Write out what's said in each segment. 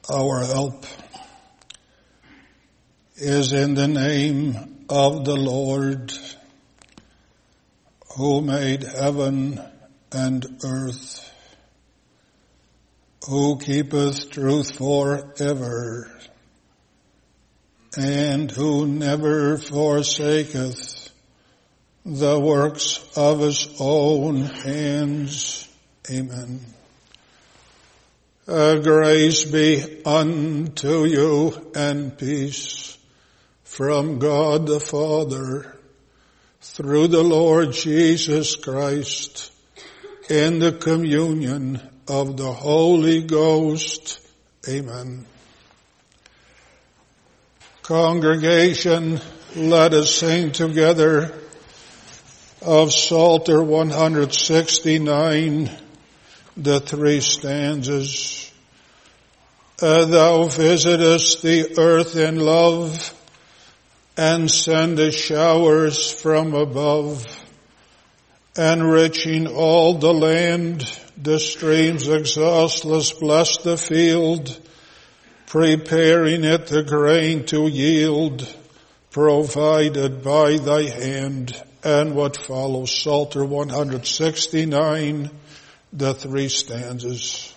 Our help is in the name of the Lord, who made heaven and earth, who keepeth truth forever, and who never forsaketh the works of his own hands. Amen. Grace be unto you and peace from God the Father through the Lord Jesus Christ in the communion of the Holy Ghost. Amen. Congregation, let us sing together of Psalter 169, the 3 stanzas. Thou visitest the earth in love, and sendest showers from above, enriching all the land. The streams exhaustless bless the field, preparing it the grain to yield, provided by thy hand. And what follows, Psalter 169, the 3 stanzas.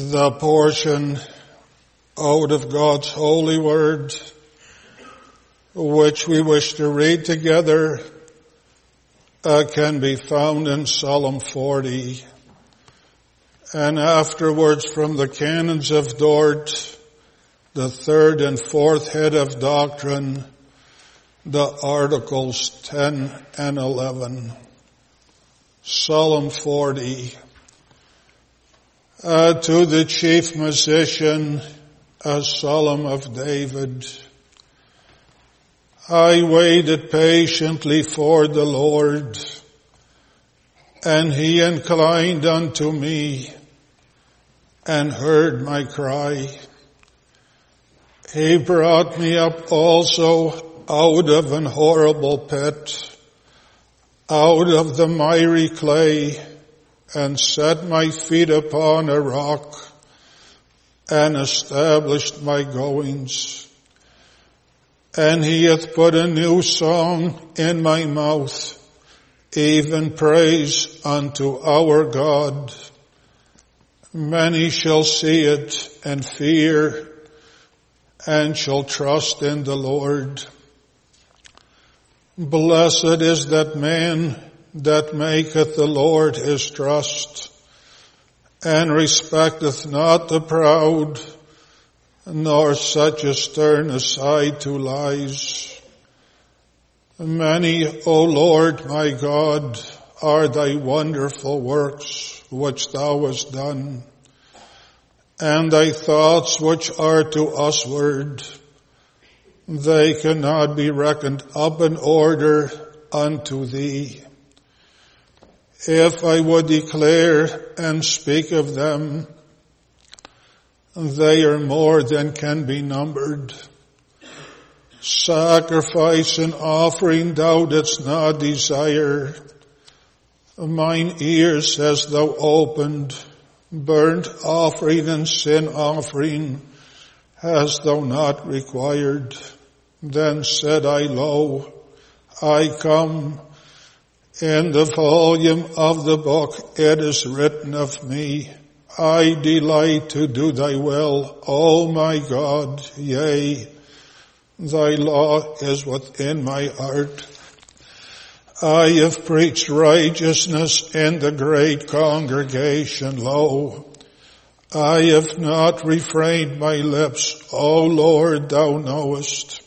The portion out of God's holy word, which we wish to read together, can be found in Psalm 40, and afterwards from the Canons of Dort, the third and fourth head of doctrine, the Articles 10 and 11. Psalm 40. To the chief musician, a psalm of David. I waited patiently for the Lord, and he inclined unto me and heard my cry. He brought me up also out of an horrible pit, out of the miry clay, and set my feet upon a rock, and established my goings. And he hath put a new song in my mouth, even praise unto our God. Many shall see it and fear, and shall trust in the Lord. Blessed is that man that maketh the Lord his trust, and respecteth not the proud, nor such as turn aside to lies. Many, O Lord my God, are thy wonderful works which thou hast done, and thy thoughts which are to usward. They cannot be reckoned up in order unto thee. If I would declare and speak of them, they are more than can be numbered. Sacrifice and offering thou didst not desire. Mine ears hast thou opened. Burnt offering and sin offering hast thou not required. Then said I, Lo, I come. In the volume of the book it is written of me, I delight to do thy will, O my God, yea, thy law is within my heart. I have preached righteousness in the great congregation, lo, I have not refrained my lips, O Lord, thou knowest.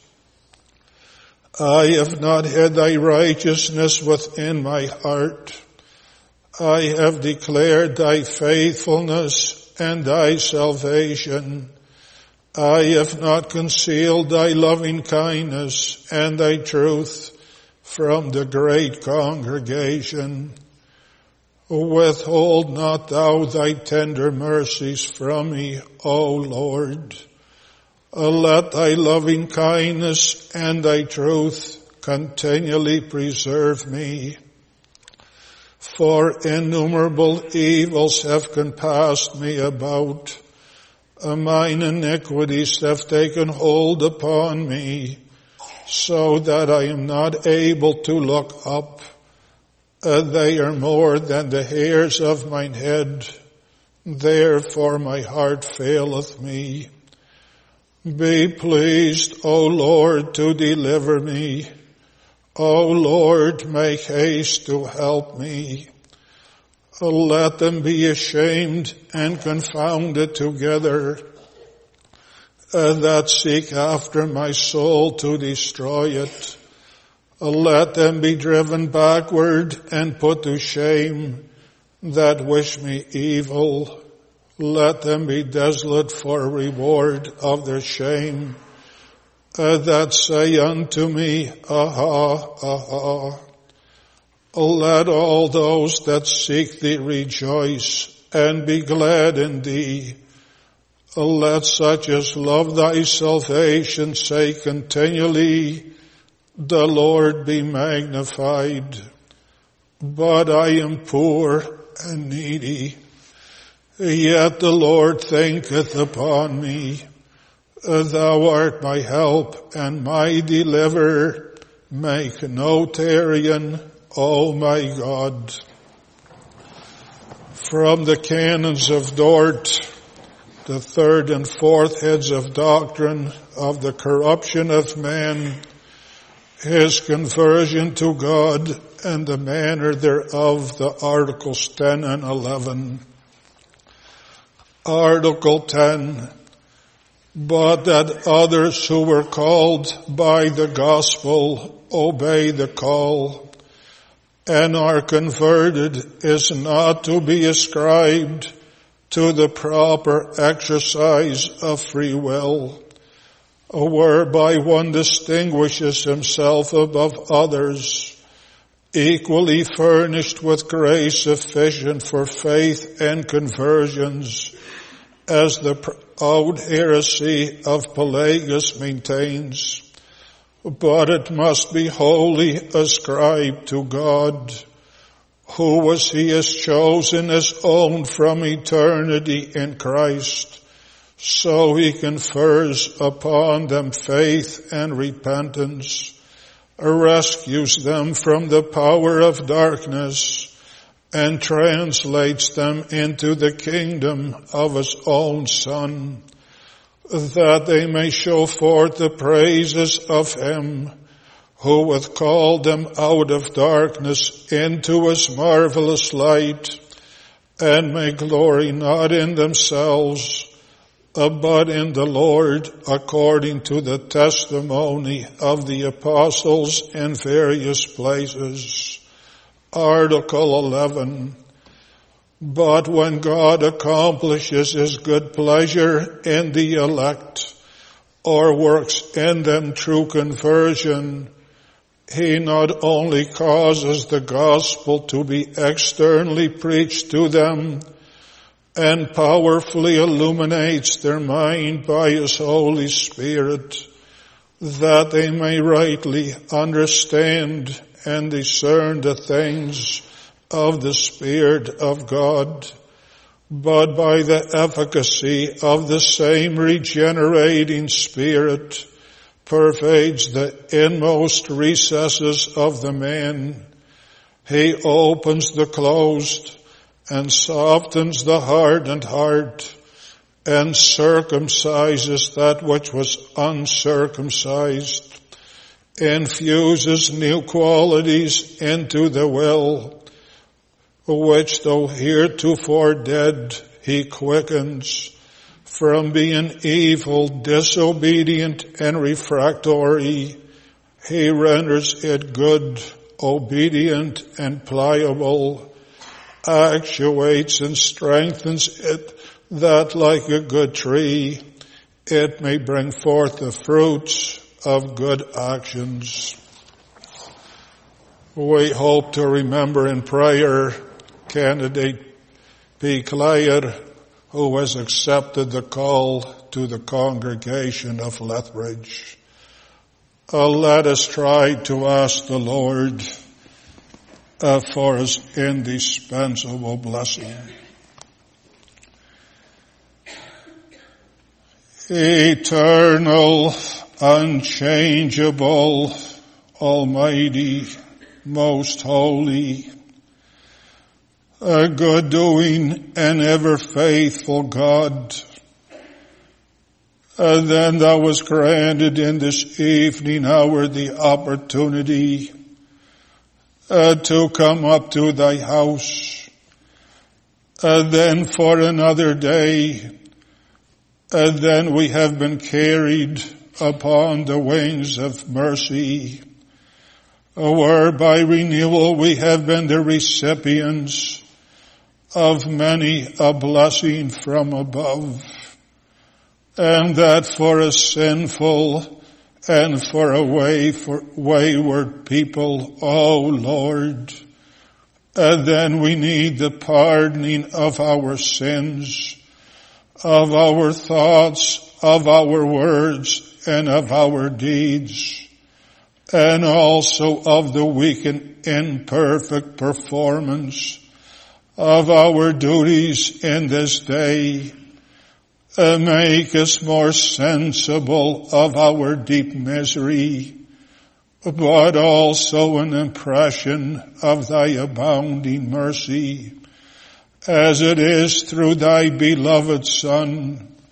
I have not hid thy righteousness within my heart. I have declared thy faithfulness and thy salvation. I have not concealed thy loving kindness and thy truth from the great congregation. Withhold not thou thy tender mercies from me, O Lord. Let thy loving kindness and thy truth continually preserve me. For innumerable evils have compassed me about. Mine iniquities have taken hold upon me, so that I am not able to look up. They are more than the hairs of mine head. Therefore my heart faileth me. Be pleased, O Lord, to deliver me. O Lord, make haste to help me. Let them be ashamed and confounded together that seek after my soul to destroy it. Let them be driven backward and put to shame that wish me evil. Let them be desolate for reward of their shame, that say unto me, Aha, aha. Let all those that seek thee rejoice and be glad in thee. Let such as love thy salvation say continually, The Lord be magnified. But I am poor and needy. Yet the Lord thinketh upon me. Thou art my help and my deliverer. Make no tarrying, O my God. From the Canons of Dort, the third and fourth heads of doctrine of the corruption of man, his conversion to God, and the manner thereof, the Articles 10 and 11. Article 10, but that others who were called by the gospel obey the call and are converted is not to be ascribed to the proper exercise of free will, whereby one distinguishes himself above others, equally furnished with grace sufficient for faith and conversions, as the proud heresy of Pelagius maintains. But it must be wholly ascribed to God, who was he has chosen his own from eternity in Christ, so he confers upon them faith and repentance, rescues them from the power of darkness, and translates them into the kingdom of his own Son, that they may show forth the praises of him who hath called them out of darkness into his marvelous light, and may glory not in themselves, but in the Lord, according to the testimony of the apostles in various places. Article 11. But when God accomplishes his good pleasure in the elect, or works in them true conversion, he not only causes the gospel to be externally preached to them, and powerfully illuminates their mind by his Holy Spirit, that they may rightly understand and discern the things of the Spirit of God, but by the efficacy of the same regenerating Spirit pervades the inmost recesses of the man. He opens the closed and softens the hardened heart, and circumcises that which was uncircumcised, infuses new qualities into the will, which though heretofore dead, he quickens, from being evil, disobedient, and refractory, he renders it good, obedient, and pliable, actuates and strengthens it, that like a good tree, it may bring forth the fruits of good actions. We hope to remember in prayer candidate P. Clare, who has accepted the call to the congregation of Lethbridge. Let us try to ask the Lord for his indispensable blessing. Eternal, unchangeable, almighty, most holy, a good-doing and ever-faithful God, then thou was granted in this evening hour the opportunity to come up to thy house, then for another day, then we have been carried upon the wings of mercy, where by renewal we have been the recipients of many a blessing from above, and that for a sinful and for a wayward people, O Lord, then we need the pardoning of our sins, of our thoughts, of our words, and of our deeds, and also of the weak and imperfect performance of our duties in this day. Make us more sensible of our deep misery, but also an impression of thy abounding mercy, as it is through thy beloved Son,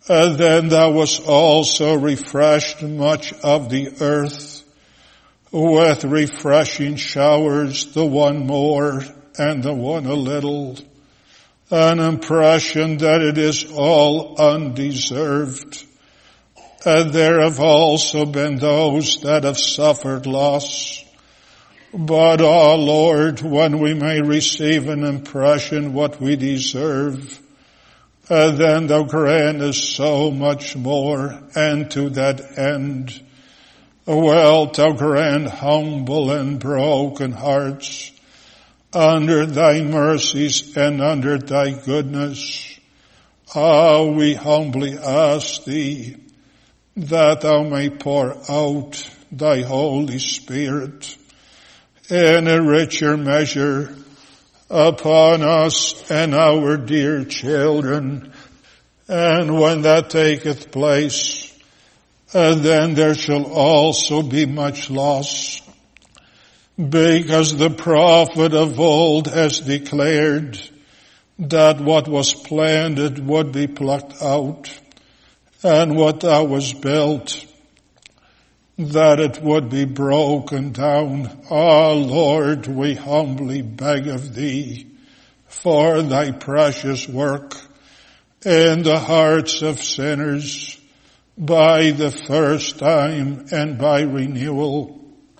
Then thou wast also refreshed much of the earth with refreshing showers, the one more and the one a little, an impression that it is all undeserved. And there have also been those that have suffered loss. But, O Lord, when we may receive an impression what we deserve, then thou grantest so much more, and to that end, wilt thou grant humble and broken hearts under thy mercies and under thy goodness. We humbly ask thee that thou may pour out thy Holy Spirit in a richer measure upon us and our dear children. And when that taketh place, then there shall also be much loss, because the prophet of old has declared that what was planted would be plucked out, and what that was built, that it would be broken down. Lord, we humbly beg of thee for thy precious work in the hearts of sinners by the first time and by renewal.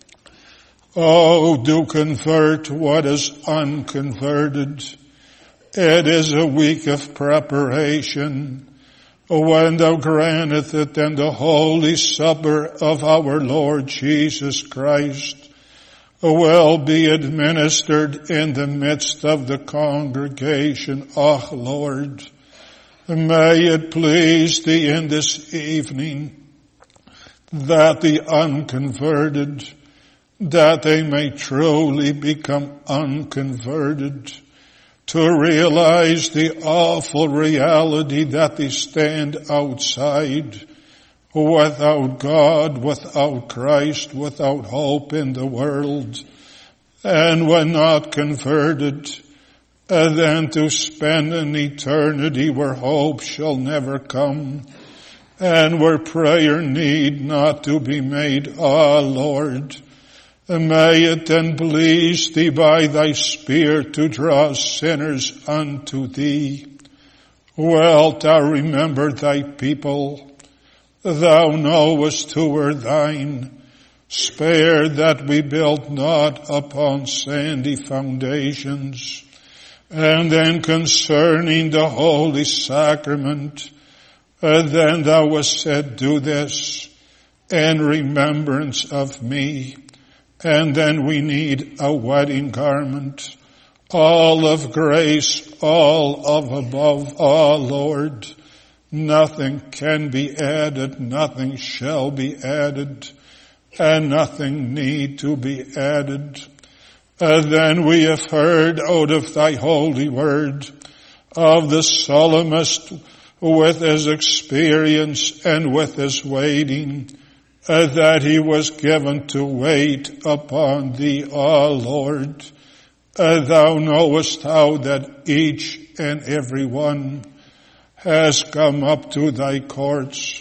Do convert what is unconverted. It is a week of preparation when thou granteth it in the Holy Supper of our Lord Jesus Christ will be administered in the midst of the congregation. Lord, may it please thee in this evening that the unconverted, that they may truly become unconverted, to realize the awful reality that they stand outside without God, without Christ, without hope in the world, and when not converted, then to spend an eternity where hope shall never come, and where prayer need not to be made. Lord, may it then please thee by thy Spirit to draw sinners unto thee. Wilt thou remember thy people? Thou knowest who were thine. Spare that we built not upon sandy foundations. And then concerning the holy sacrament, then thou wast said, do this in remembrance of me. And then we need a wedding garment, all of grace, all of above. Lord, nothing can be added, nothing shall be added, and nothing need to be added. Then we have heard out of thy holy word of the psalmist with his experience and with his waiting, that he was given to wait upon thee. Lord, thou knowest how that each and every one has come up to thy courts.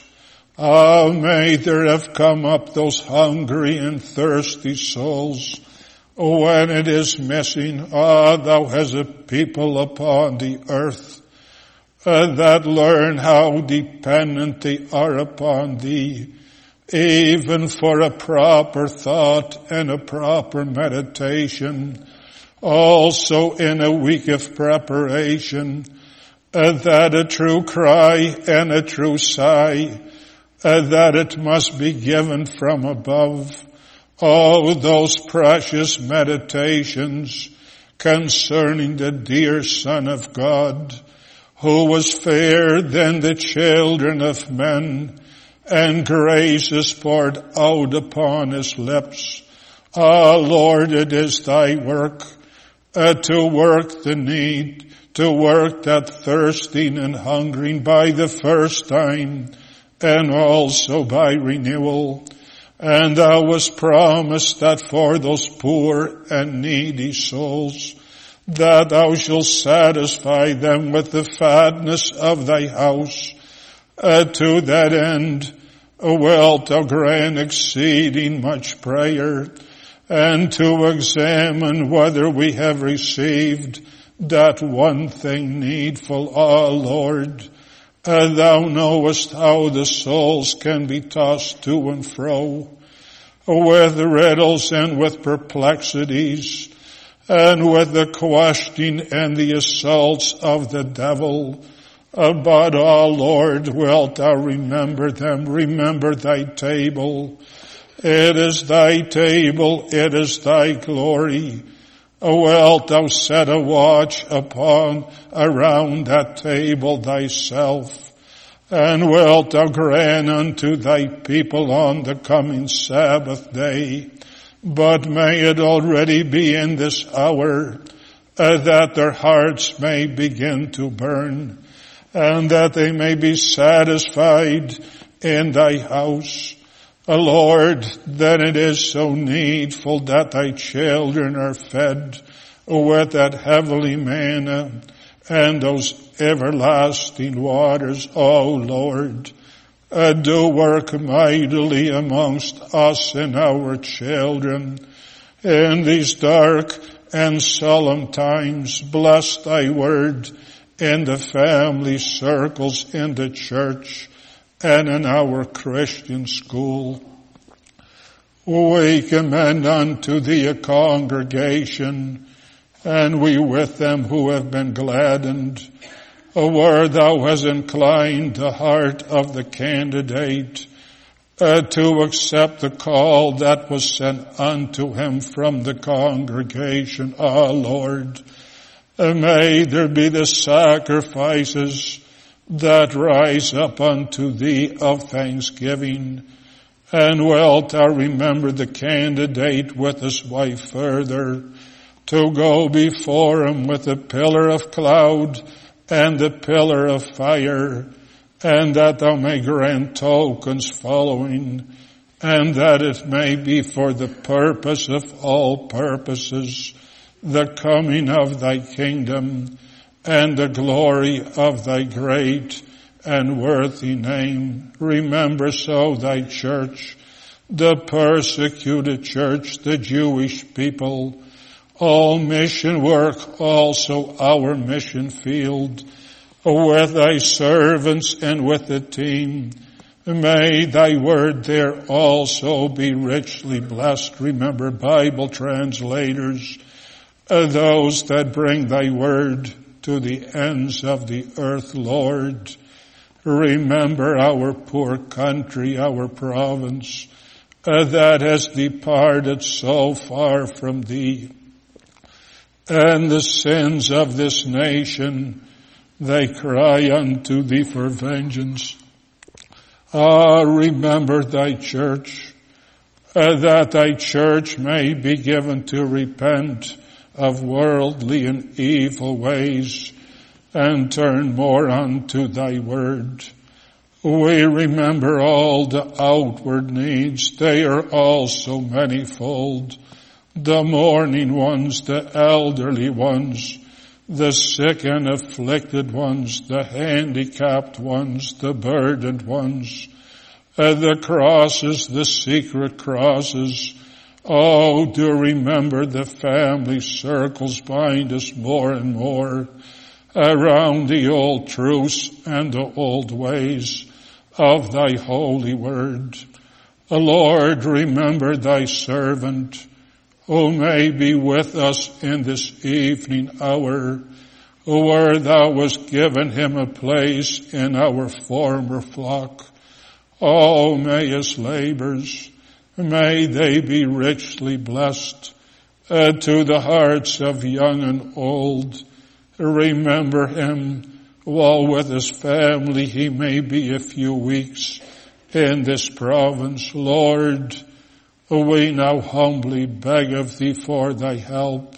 May there have come up those hungry and thirsty souls when it is missing. Thou hast a people upon the earth that learn how dependent they are upon thee, even for a proper thought and a proper meditation, also in a week of preparation, that a true cry and a true sigh, that it must be given from above. Those precious meditations concerning the dear Son of God, who was fairer than the children of men, and grace is poured out upon his lips. Lord, it is thy work to work the need, to work that thirsting and hungering by the first time, and also by renewal. And thou wast promised that for those poor and needy souls, that thou shalt satisfy them with the fatness of thy house, To that end, wilt thou grant exceeding much prayer, and to examine whether we have received that one thing needful, O Lord. Thou knowest how the souls can be tossed to and fro, with riddles and with perplexities, and with the questioning and the assaults of the devil. But, O Lord, wilt thou remember them? Remember thy table. It is thy table, it is thy glory. Wilt thou set a watch around that table thyself? And wilt thou grant unto thy people on the coming Sabbath day, but may it already be in this hour, that their hearts may begin to burn, and that they may be satisfied in thy house. Lord, that it is so needful that thy children are fed with that heavenly manna and those everlasting waters. O Lord, do work mightily amongst us and our children in these dark and solemn times. Bless thy word in the family circles, in the church, and in our Christian school. We commend unto thee a congregation, and we with them who have been gladdened, where thou hast inclined the heart of the candidate to accept the call that was sent unto him from the congregation. O Lord, may there be the sacrifices that rise up unto thee of thanksgiving. And wilt thou remember the candidate with his wife further, to go before him with a pillar of cloud and the pillar of fire, and that thou may grant tokens following, and that it may be for the purpose of all purposes, the coming of thy kingdom, and the glory of thy great and worthy name. Remember so thy church, the persecuted church, the Jewish people, all mission work, also our mission field, with thy servants and with the team. May thy word there also be richly blessed. Remember Bible translators, those that bring thy word to the ends of the earth, Lord. Remember our poor country, our province, that has departed so far from thee. And the sins of this nation, they cry unto thee for vengeance. Remember thy church, that thy church may be given to repent of worldly and evil ways, and turn more unto thy word. We remember all the outward needs. They are also manifold. The mourning ones, the elderly ones, the sick and afflicted ones, the handicapped ones, the burdened ones, the crosses, the secret crosses. Oh, do remember the family circles bind us more and more around the old truths and the old ways of thy holy word. Lord, remember thy servant who may be with us in this evening hour, where thou hast given him a place in our former flock. Oh, may his labors, may they be richly blessed to the hearts of young and old. Remember him while with his family he may be a few weeks in this province. Lord, we now humbly beg of thee for thy help.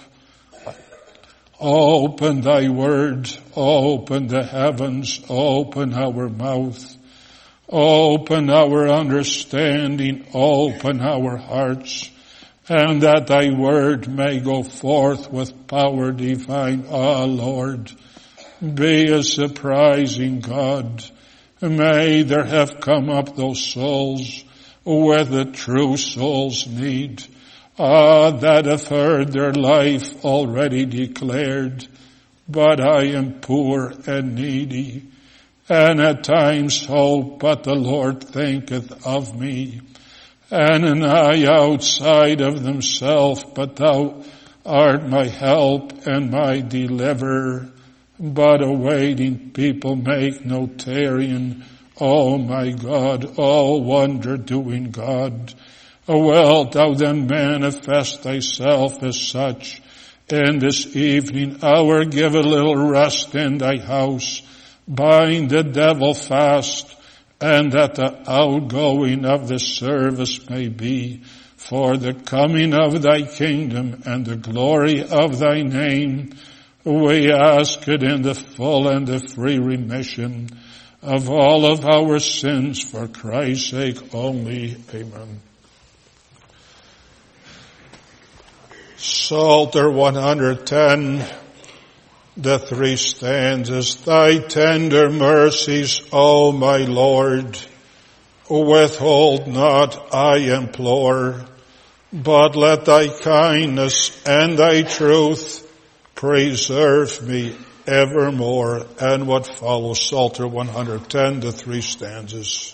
Open thy word, open the heavens, open our mouth, open our understanding, open our hearts, and that thy word may go forth with power divine. Ah, Lord, be a surprising God. May there have come up those souls where the true souls need, that have heard their life already declared. But I am poor and needy, and at times hope, but the Lord thinketh of me. And an eye outside of themselves, but thou art my help and my deliverer. But awaiting people make no tarrying. O my God, all wonder doing God. Wilt thou then manifest thyself as such in this evening hour? Give a little rest in thy house. Bind the devil fast, and that the outgoing of the service may be for the coming of thy kingdom and the glory of thy name. We ask it in the full and the free remission of all of our sins for Christ's sake only. Amen. Psalter 110, the 3 stanzas. Thy tender mercies, O my Lord, withhold not, I implore, but let thy kindness and thy truth preserve me evermore. And what follows, Psalter 110, the 3 stanzas.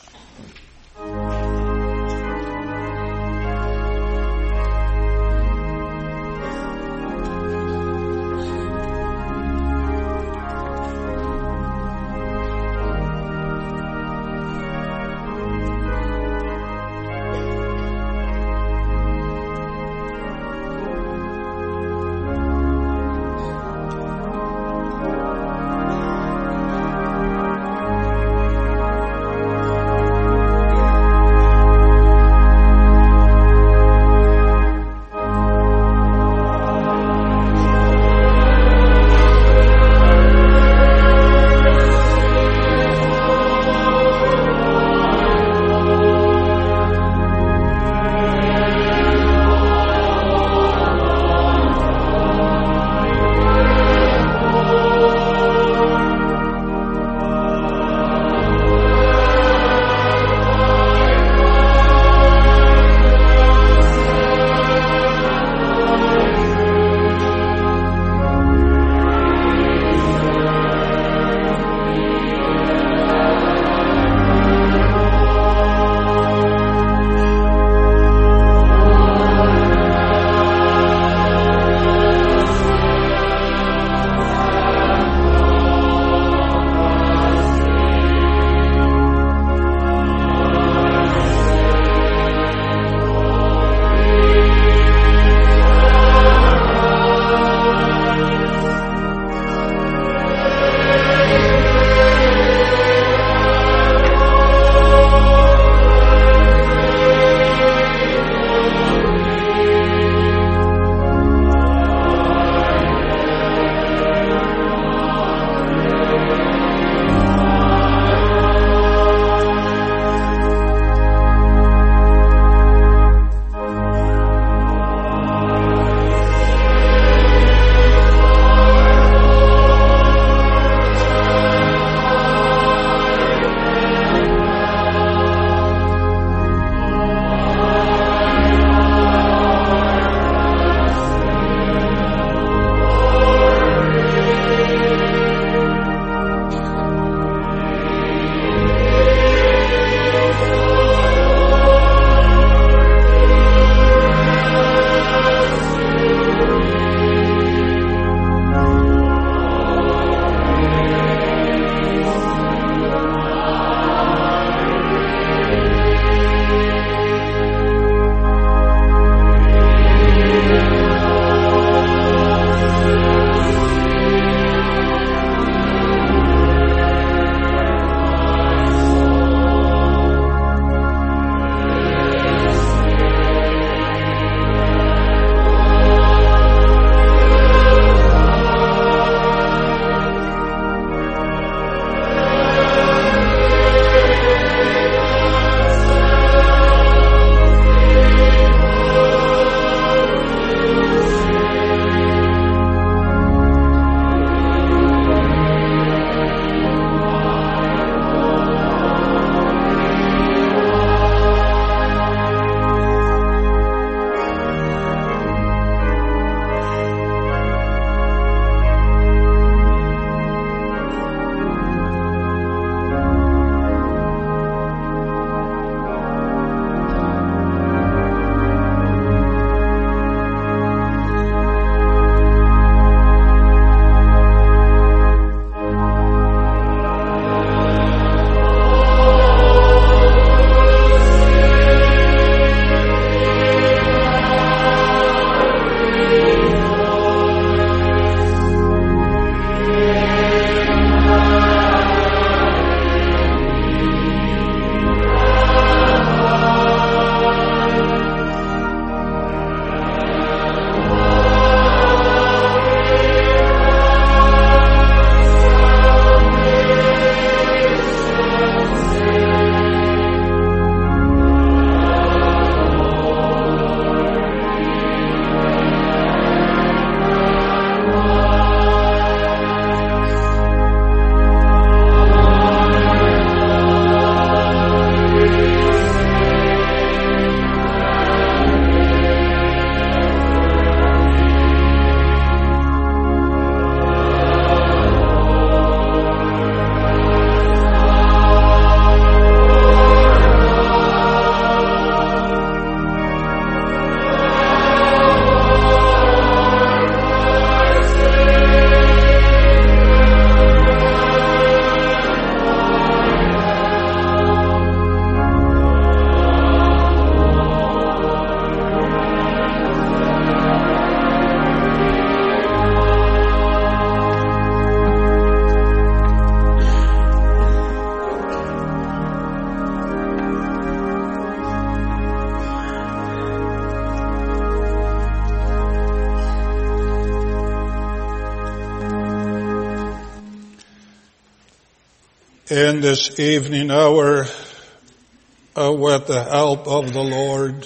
in this evening hour with the help of the Lord.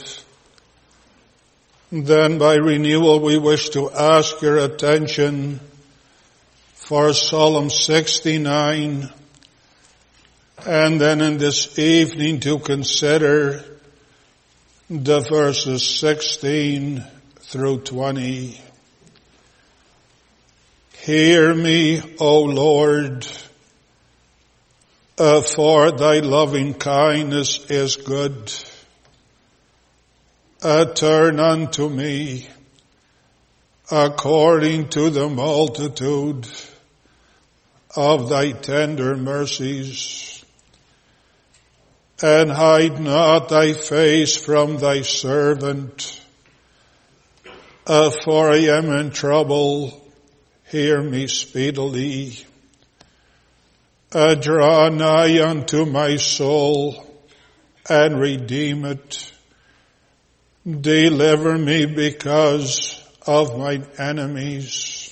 Then by renewal we wish to ask your attention for Psalm 69, and then in this evening to consider the verses 16 through 20. Hear me, O Lord, for thy loving kindness is good. Turn unto me according to the multitude of thy tender mercies, and hide not thy face from thy servant. For I am in trouble, hear me speedily. Draw nigh unto my soul, and redeem it. Deliver me because of mine enemies.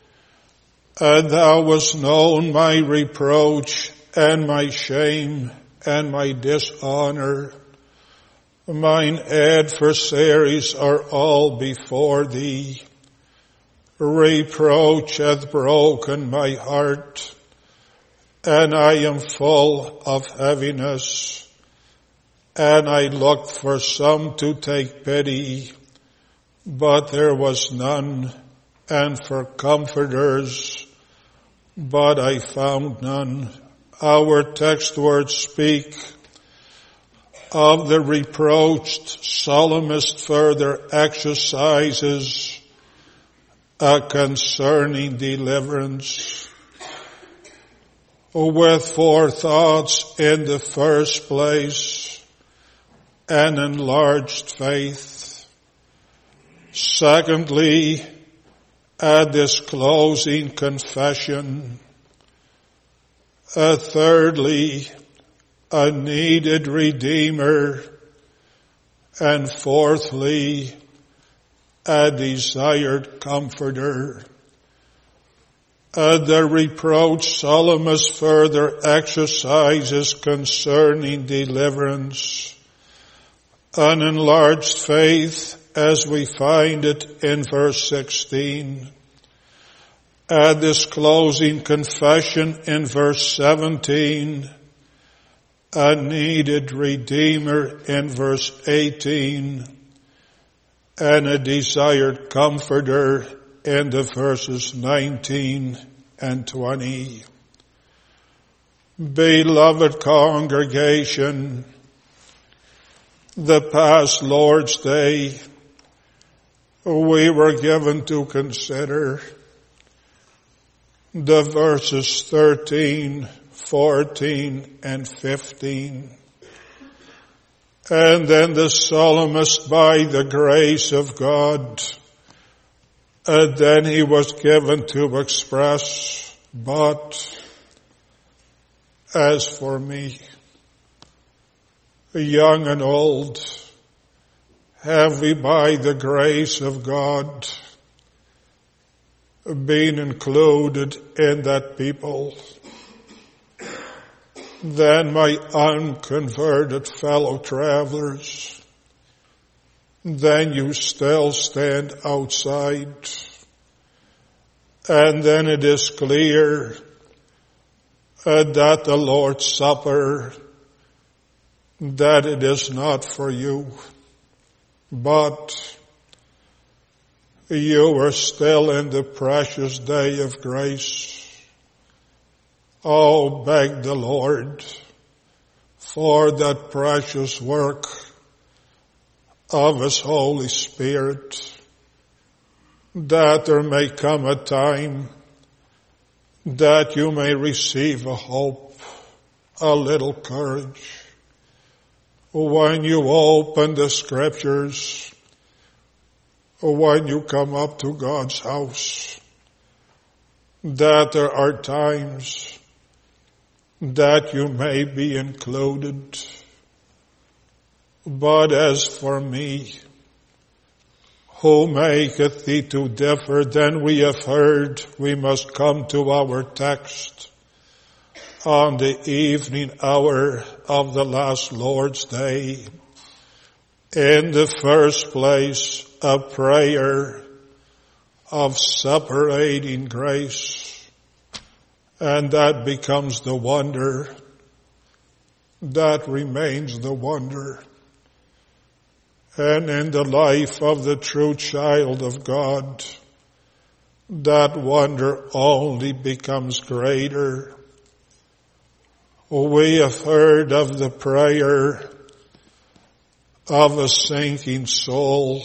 Thou hast known my reproach and my shame and my dishonor. Mine adversaries are all before thee. Reproach hath broken my heart, and I am full of heaviness. And I looked for some to take pity, but there was none, and for comforters, but I found none. Our text words speak of the reproached. Psalmist further exercises concerning deliverance with four thoughts. In the first place, an enlarged faith. Secondly, a disclosing confession. Thirdly, a needed Redeemer. And fourthly, a desired Comforter. The reproach Psalmist further exercises concerning deliverance. An enlarged faith, as we find it in verse 16. A disclosing confession in verse 17. A needed Redeemer in verse 18. And a desired Comforter in the verses 19 and 20. Beloved congregation, the past Lord's Day, we were given to consider the verses 13, 14, and 15. And then the psalmist, by the grace of God, then he was given to express, but as for me, young and old, have we by the grace of God been included in that people? Then my unconverted fellow travelers, then you still stand outside. And then it is clear that the Lord's Supper, that it is not for you, but you are still in the precious day of grace. Oh, beg the Lord for that precious work of His Holy Spirit, that there may come a time that you may receive a hope, a little courage. When you open the Scriptures, when you come up to God's house, that there are times that you may be included. But as for me, who maketh thee to differ? Then we have heard, we must come to our text. on the evening hour of the last Lord's Day, in the first place, a prayer of separating grace, and that becomes the wonder. That remains the wonder. And in the life of the true child of God, that wonder only becomes greater. We have heard of the prayer of a sinking soul,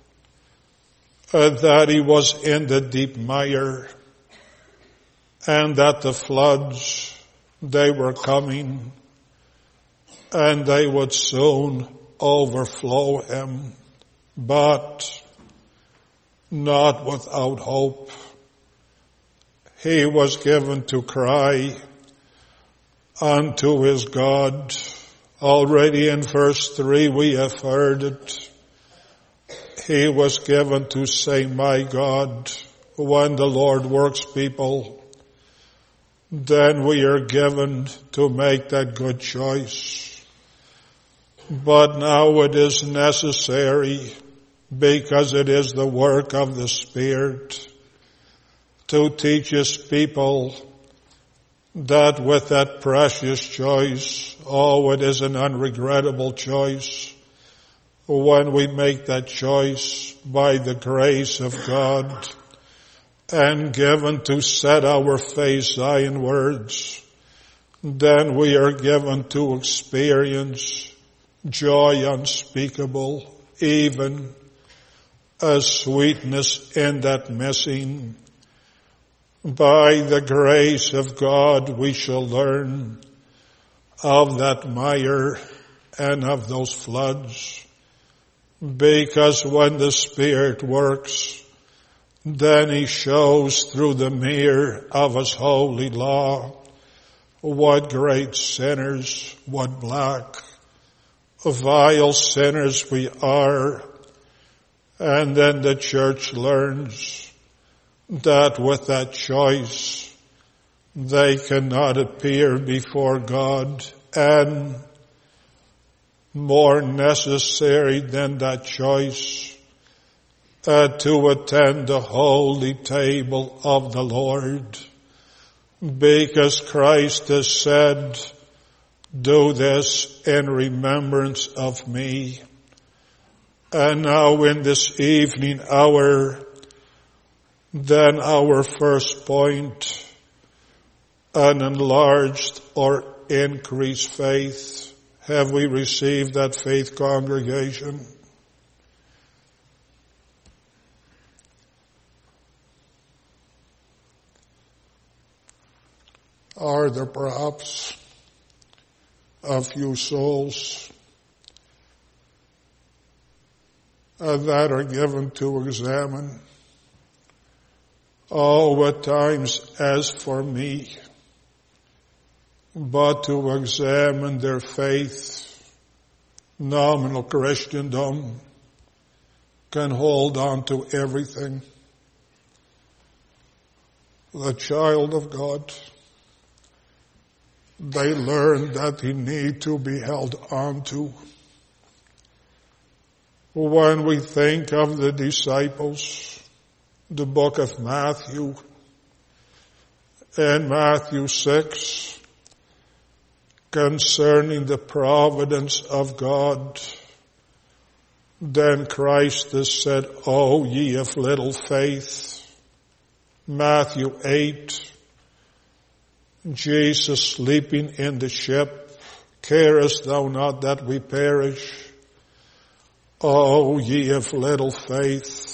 that he was in the deep mire, and that the floods, they were coming, and they would soon overflow him, but not without hope. He was given to cry unto his God. Already in verse 3 we have heard it. He was given to say, my God. When the Lord works people, then we are given to make that good choice. But now it is necessary, because it is the work of the Spirit, to teach his people that with that precious choice, it is an unregrettable choice, when we make that choice by the grace of God and given to set our face Zionwards, then we are given to experience joy unspeakable, even a sweetness in that missing. By the grace of God we shall learn of that mire and of those floods, because when the Spirit works, then he shows through the mirror of his holy law what great sinners, what black, vile sinners we are. And then the church learns that with that choice they cannot appear before God, and more necessary than that choice, to attend the holy table of the Lord, because Christ has said, do this in remembrance of me. And now in this evening hour, then our first point, an enlarged or increased faith. Have we received that faith, congregation? Are there perhaps a few souls that are given to examine? At times, as for me, but to examine their faith. Nominal Christendom can hold on to everything. The child of God, they learn that they need to be held on to. When we think of the disciples, the book of Matthew, in Matthew 6, concerning the providence of God, then Christ has said, "O ye of little faith." Matthew 8, Jesus sleeping in the ship, "Carest thou not that we perish? O ye of little faith."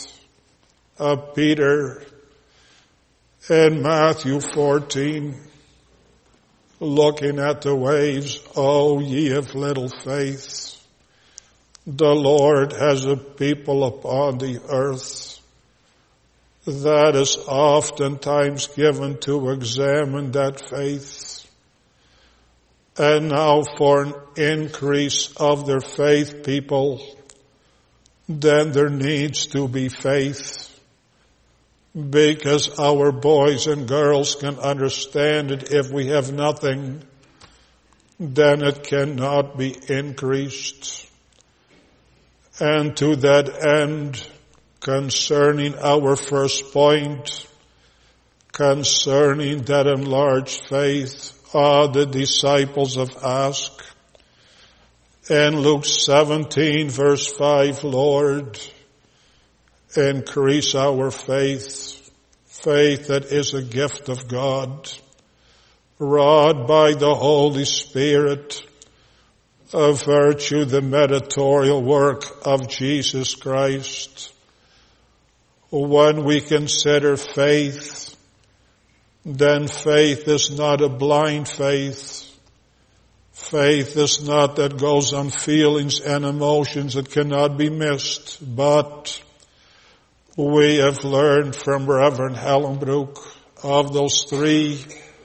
Peter in Matthew 14, looking at the waves, "O ye of little faith." The Lord has a people upon the earth that is oftentimes given to examine that faith. And now for an increase of their faith, people, then there needs to be faith. because our boys and girls can understand it. If we have nothing, then it cannot be increased. And to that end, concerning our first point, concerning that enlarged faith, the disciples have asked. In Luke 17 verse 5, Lord, increase our faith, faith that is a gift of God, wrought by the Holy Spirit, of virtue the mediatorial work of Jesus Christ. When we consider faith, then faith is not a blind faith. Faith is not that goes on feelings and emotions that cannot be missed, but we have learned from Reverend Hallenbrook of those three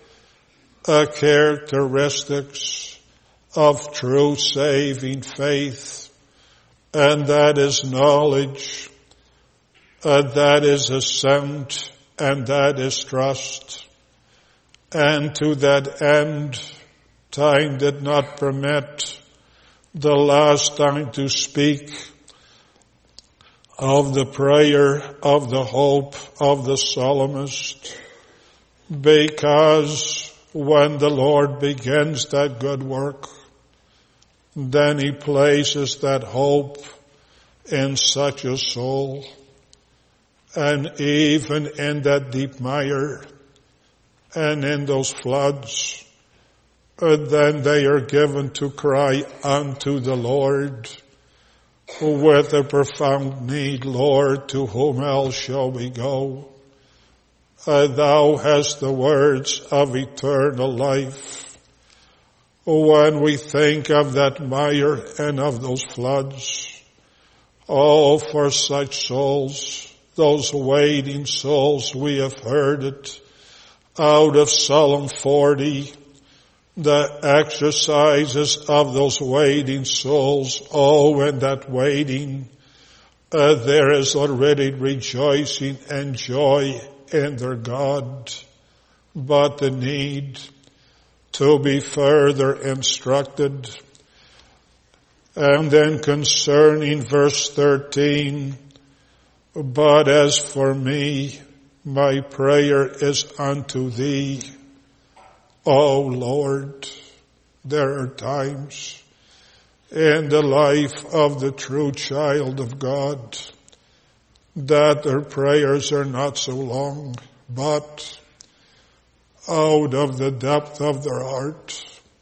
characteristics of true saving faith, and that is knowledge, that is assent, and that is trust. And to that end, time did not permit the last time to speak of the prayer of the hope of the psalmist, because when the Lord begins that good work, then He places that hope in such a soul, and even in that deep mire and in those floods, then they are given to cry unto the Lord with a profound need. Lord, to whom else shall we go? Thou hast the words of eternal life. When we think of that mire and of those floods, oh, for such souls, those waiting souls, we have heard it out of Psalm 40, the exercises of those waiting souls. Oh, in that waiting, there is already rejoicing and joy in their God, but the need to be further instructed. And then concerning verse 13, but as for me, my prayer is unto thee, O Lord. There are times in the life of the true child of God that their prayers are not so long, but out of the depth of their heart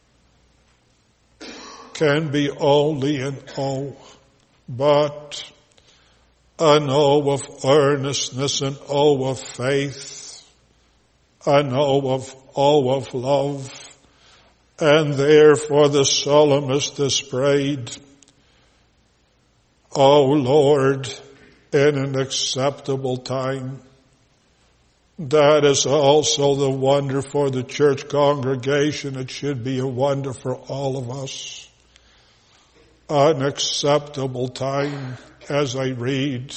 can be only an O, but an O of earnestness, an O of faith, an O of love. And therefore the psalmist has prayed, O Lord, in an acceptable time. That is also the wonder for the church congregation. It should be a wonder for all of us. An acceptable time, as I read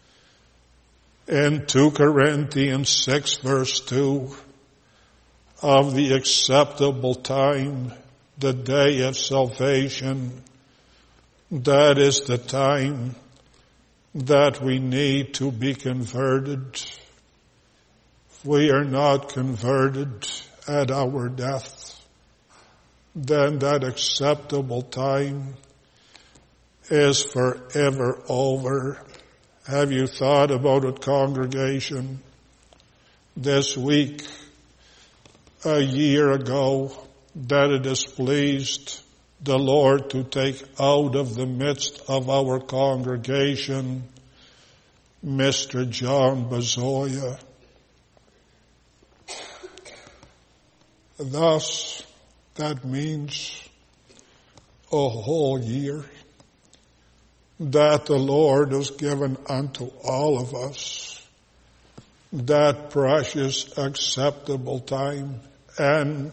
in 2 Corinthians 6 verse 2, of the acceptable time, the day of salvation. That is the time that we need to be converted. If we are not converted at our death, then that acceptable time is forever over. Have you thought about it, congregation? This week, a year ago, that it has pleased the Lord to take out of the midst of our congregation Mr. John Bazoya. Thus, that means a whole year that the Lord has given unto all of us that precious, acceptable time. And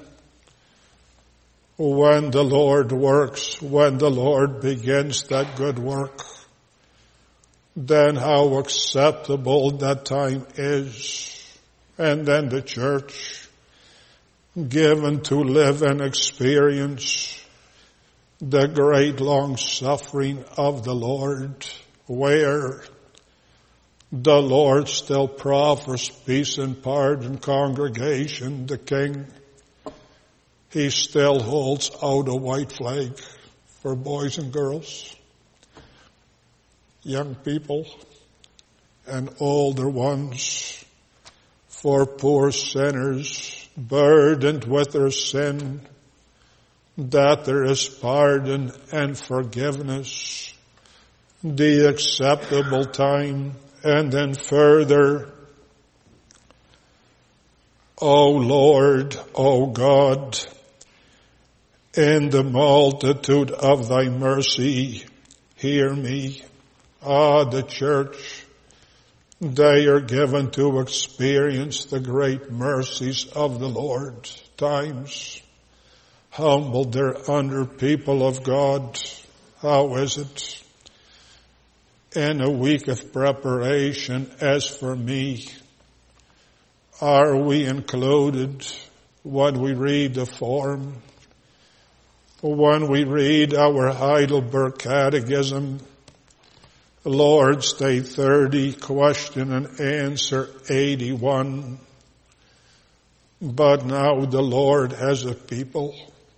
when the Lord works, when the Lord begins that good work, then how acceptable that time is. And then the church, given to live and experience the great long suffering of the Lord, where the Lord still proffers peace and pardon. Congregation, the King, He still holds out a white flag for boys and girls, young people and older ones, for poor sinners burdened with their sin, that there is pardon and forgiveness, the acceptable time. And then further, O Lord, O God, in the multitude of thy mercy, hear me. The church, they are given to experience the great mercies of the Lord. Times humbled they're under, people of God. How is it? In a week of preparation, as for me, are we included when we read the form? When we read our Heidelberg Catechism, Lord's Day 30, question and answer 81. But now the Lord has a people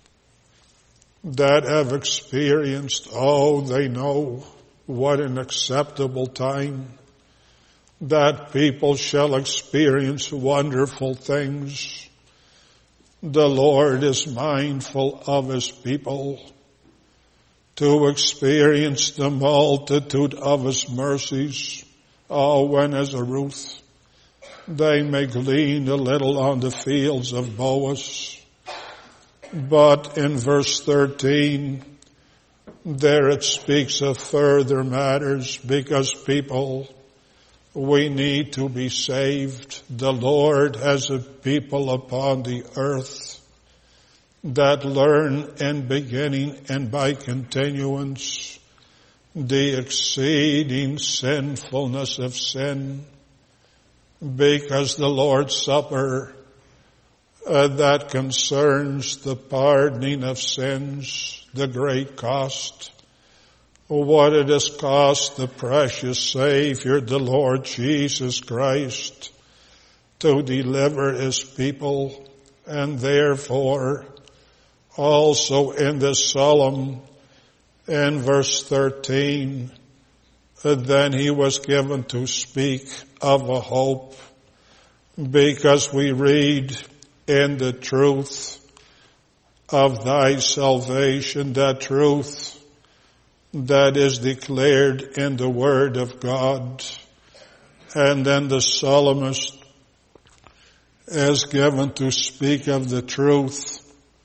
that have experienced, they know what an acceptable time. That people shall experience wonderful things. The Lord is mindful of His people to experience the multitude of His mercies. When as a Ruth, they may glean a little on the fields of Boaz. But in verse 13, there it speaks of further matters, because people, we need to be saved. The Lord has a people upon the earth that learn in beginning and by continuance the exceeding sinfulness of sin, because the Lord's Supper that concerns the pardoning of sins, the great cost, what it has cost the precious Savior, the Lord Jesus Christ, to deliver His people. And therefore, also in this solemn, in verse 13, then He was given to speak of a hope, because we read in the truth of thy salvation, that truth that is declared in the Word of God. And then the psalmist is given to speak of the truth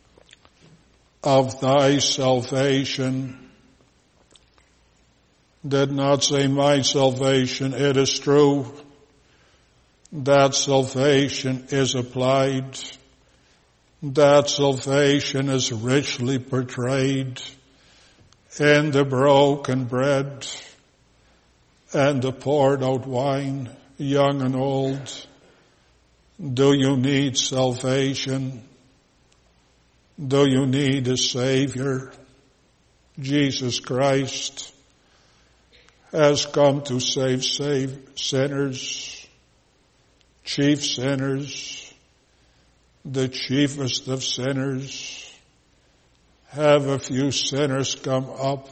of thy salvation. Did not say my salvation. It is true that salvation is applied. That salvation is richly portrayed in the broken bread and the poured out wine, young and old. Do you need salvation? Do you need a Savior? Jesus Christ has come to save sinners, chief sinners, the chiefest of sinners. Have a few sinners come up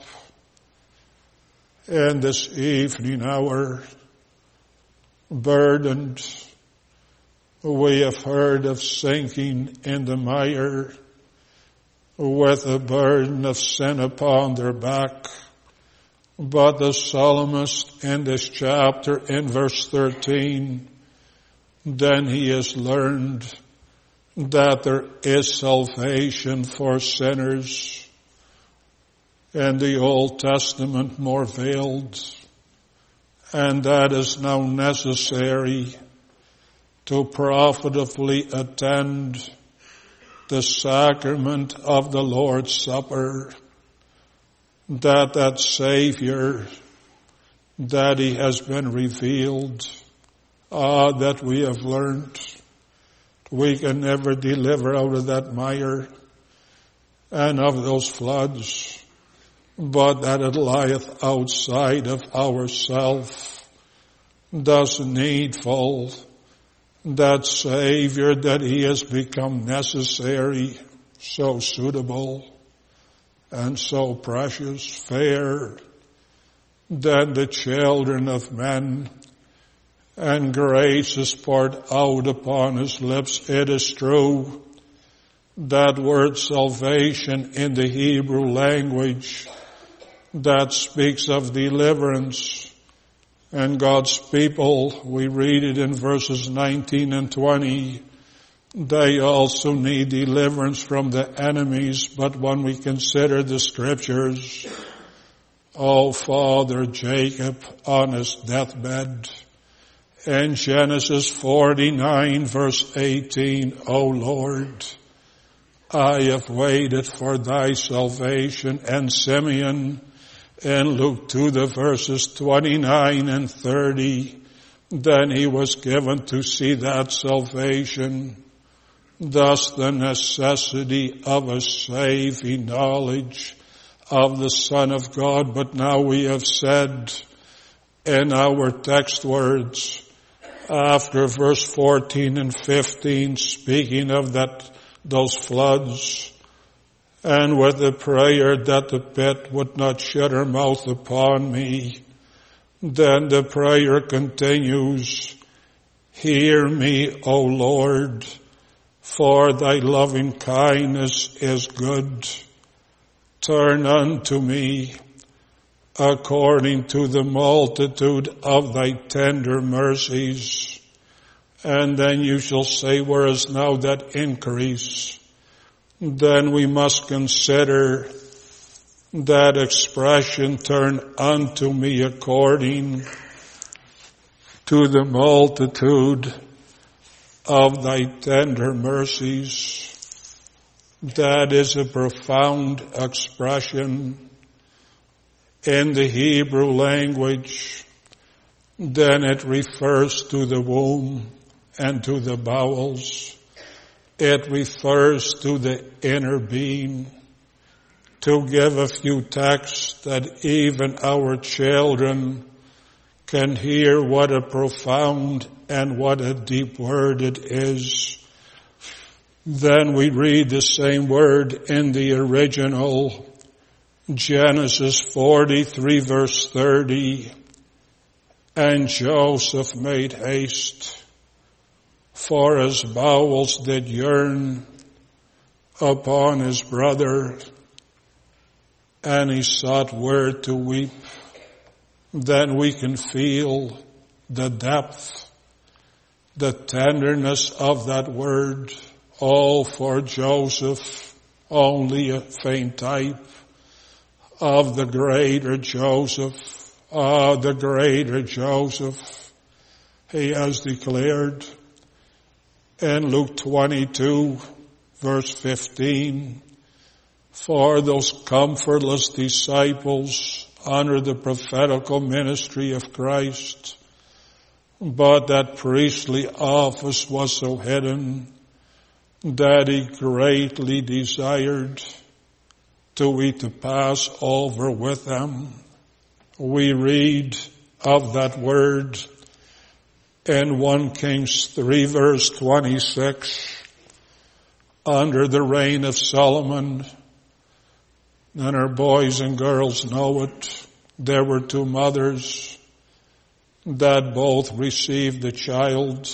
in this evening hour, burdened. We have heard of sinking in the mire with a burden of sin upon their back. But the psalmist in this chapter, in verse 13, then he has learned that there is salvation for sinners. In the Old Testament, more veiled, and that is now necessary to profitably attend the sacrament of the Lord's Supper, that Savior that He has been revealed, that we have learned. We can never deliver out of that mire and of those floods, but that it lieth outside of ourself, thus needful, that Savior, that He has become necessary, so suitable and so precious, fair, than the children of men, and grace is poured out upon His lips. It is true, that word salvation in the Hebrew language, that speaks of deliverance. And God's people, we read it in verses 19 and 20, they also need deliverance from the enemies. But when we consider the scriptures, Father Jacob on his deathbed, in Genesis 49 verse 18, Lord, I have waited for thy salvation. And Simeon in Luke 2, the verses 29 and 30, then he was given to see that salvation. Thus the necessity of a saving knowledge of the Son of God. But now we have said in our text words, after verse 14 and 15, speaking of those floods, and with the prayer that the pit would not shut her mouth upon me, then the prayer continues, hear me, O Lord, for thy loving kindness is good. Turn unto me according to the multitude of thy tender mercies. And then you shall say, where is now that increase? Then we must consider that expression, turn unto me according to the multitude of thy tender mercies. That is a profound expression in the Hebrew language. Then it refers to the womb and to the bowels. It refers to the inner being. To give a few texts that even our children can hear what a profound and what a deep word it is. Then we read the same word in the original, Genesis 43 verse 30. And Joseph made haste, for his bowels did yearn upon his brother, and he sought where to weep. Then we can feel the depth, the tenderness of that word. For Joseph, only a faint type of the greater Joseph. The greater Joseph, he has declared in Luke 22 verse 15, for those comfortless disciples under the prophetical ministry of Christ, but that priestly office was so hidden that he greatly desired to eat the Passover with them. We read of that word in 1 Kings 3 verse 26, under the reign of Solomon, and our boys and girls know it, there were two mothers that both received the child.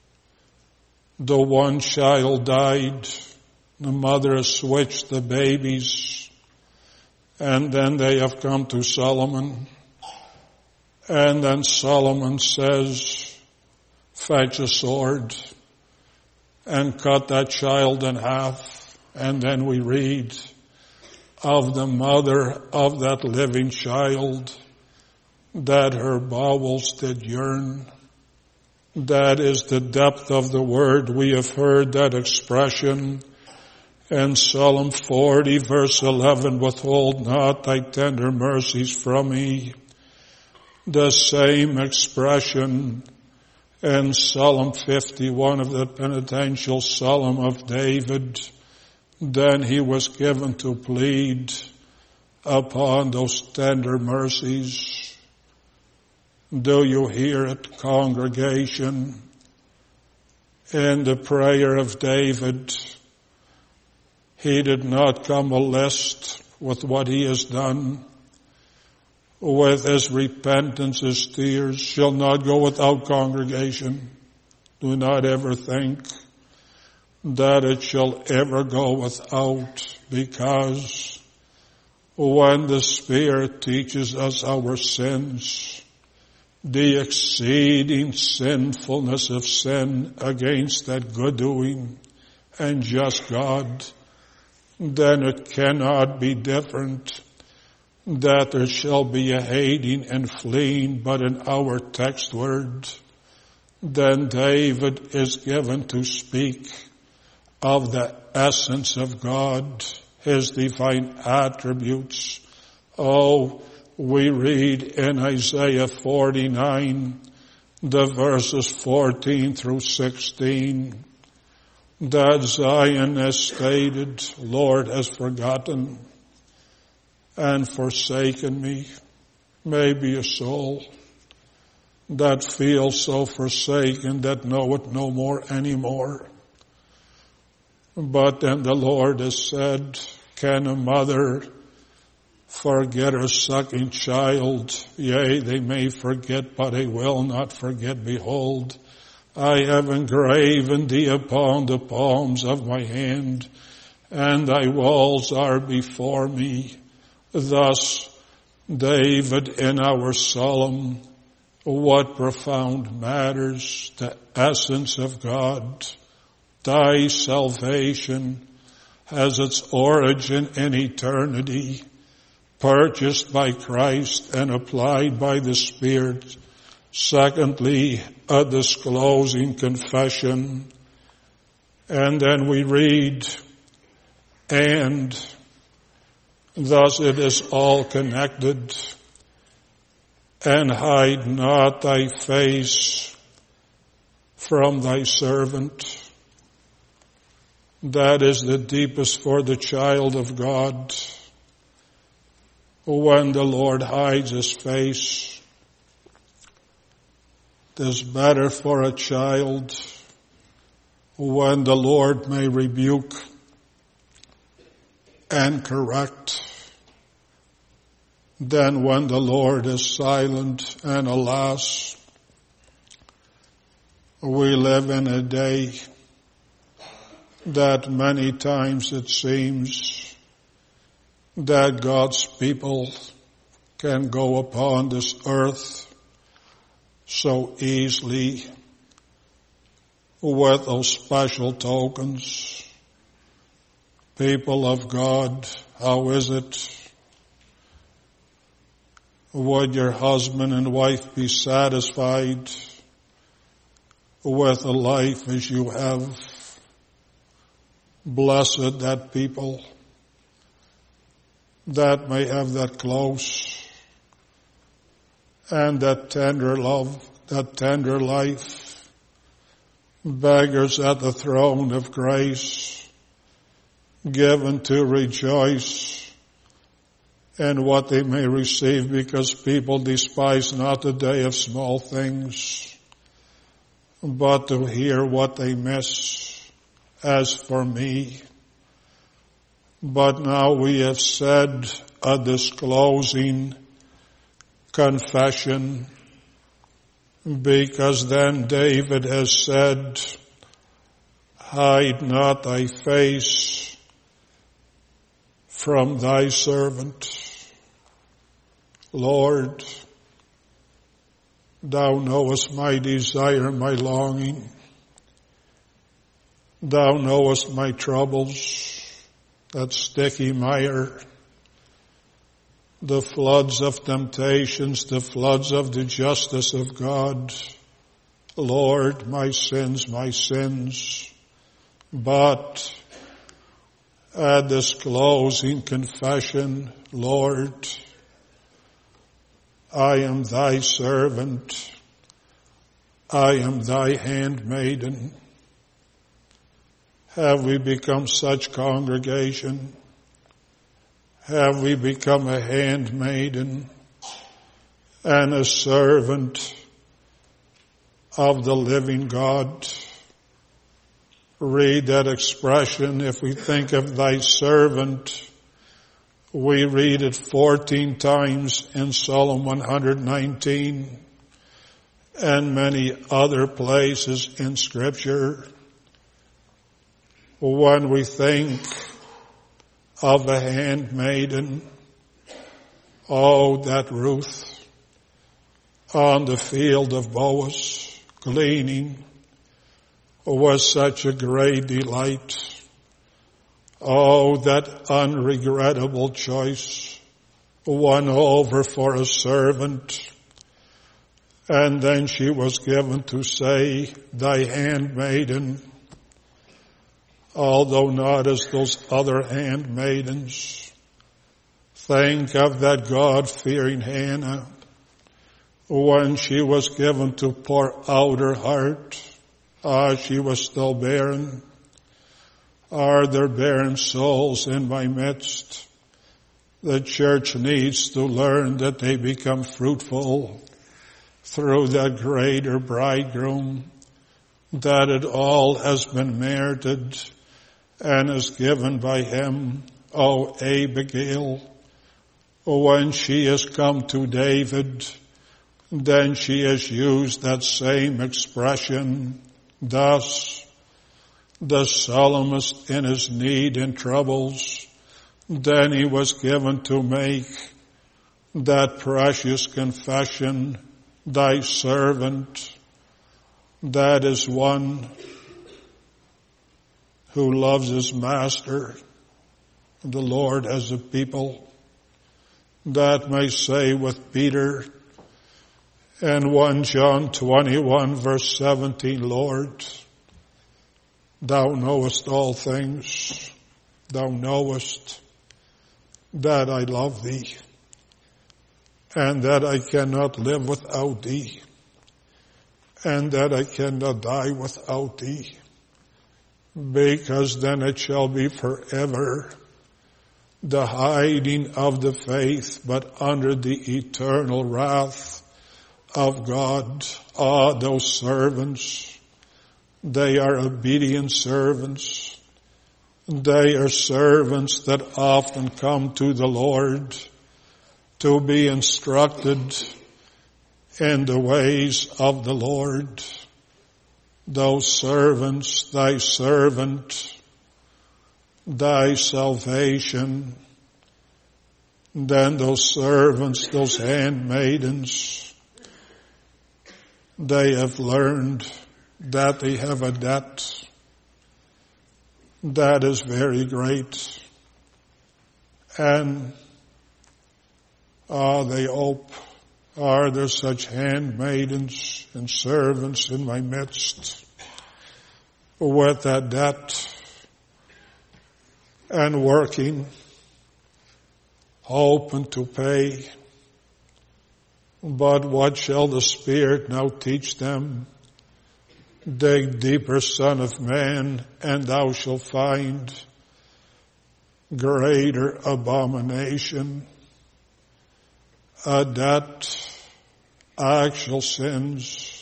The one child died. The mother switched the babies. And then they have come to Solomon. And then Solomon says, fetch a sword and cut that child in half. And then we read of the mother of that living child, that her bowels did yearn. That is the depth of the word. We have heard that expression in Psalm 40 verse 11, withhold not thy tender mercies from me. the same expression in Psalm 51 of the penitential Psalm of David. Then he was given to plead upon those tender mercies. Do you hear it, congregation? In the prayer of David, he did not come a list with what he has done. With his repentance, his tears shall not go without, congregation. Do not ever think that it shall ever go without, because when the Spirit teaches us our sins, the exceeding sinfulness of sin against that good doing and just God, then it cannot be different that there shall be a hating and fleeing. But in our text word, then David is given to speak of the essence of God, his divine attributes. Oh, we read in Isaiah 49, the verses 14 through 16, that Zion has stated, Lord has forgotten and forsaken me. Maybe a soul that feels so forsaken that knoweth no more anymore. But then the Lord has said, can a mother forget her sucking child? Yea, they may forget, but they will not forget. Behold, I have engraven thee upon the palms of my hand, and thy walls are before me. Thus, David in our psalm, what profound matters, the essence of God. Thy salvation has its origin in eternity, purchased by Christ and applied by the Spirit. Secondly, a disclosing confession. And then we read, and thus it is all connected. And hide not thy face from thy servant. That is the deepest for the child of God. When the Lord hides his face, it is better for a child when the Lord may rebuke and correct than when the Lord is silent. And alas, we live in a day that many times it seems that God's people can go upon this earth so easily with those special tokens. People of God, how is it? Would your husband and wife be satisfied with a life as you have? Blessed that people that may have that close and that tender love, that tender life. Beggars at the throne of grace, given to rejoice in what they may receive, because people despise not the day of small things, but to hear what they miss. As for me, but now we have said a disclosing confession, because then David has said, hide not thy face from thy servant. Lord, thou knowest my desire, my longing. Thou knowest my troubles, that sticky mire, the floods of temptations, the floods of the justice of God. Lord, my sins, but at this closing confession, Lord, I am thy servant. I am thy handmaiden. Have we become such congregation? Have we become a handmaiden and a servant of the living God? Read that expression. If we think of thy servant, we read it 14 times in Psalm 119 and many other places in Scripture. When we think of a handmaiden, oh, that Ruth on the field of Boaz gleaning was such a great delight. Oh, that unregrettable choice, won over for a servant. And then she was given to say, thy handmaiden, although not as those other handmaidens. Think of that God-fearing Hannah when she was given to pour out her heart. She was still barren. Are there barren souls in my midst? The church needs to learn that they become fruitful through that greater bridegroom, that it all has been merited and is given by him. Oh, Abigail, when she has come to David, then she has used that same expression. Thus, the psalmist in his need and troubles, then he was given to make that precious confession, thy servant, that is one who loves his master, the Lord as a people, that may say with Peter in 1 John 21 verse 17, Lord, thou knowest all things. Thou knowest that I love thee and that I cannot live without thee and that I cannot die without thee, because then it shall be forever the hiding of the faith, but under the eternal wrath of God. Those servants, they are obedient servants. They are servants that often come to the Lord to be instructed in the ways of the Lord. Those servants, thy servant, thy salvation. Then those servants, those handmaidens, they have learned that they have a debt that is very great. And they hope, are there such handmaidens and servants in my midst with that debt and working, hoping to pay. But what shall the Spirit now teach them? Dig deeper, Son of Man, and thou shalt find greater abomination. A debt, actual sins,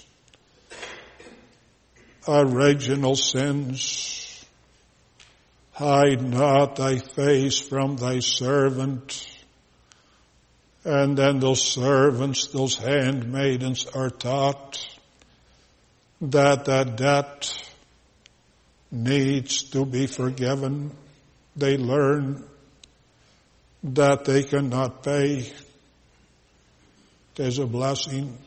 original sins. Hide not thy face from thy servant. And then those servants, those handmaidens are taught that debt needs to be forgiven. They learn that they cannot pay. There's a blessing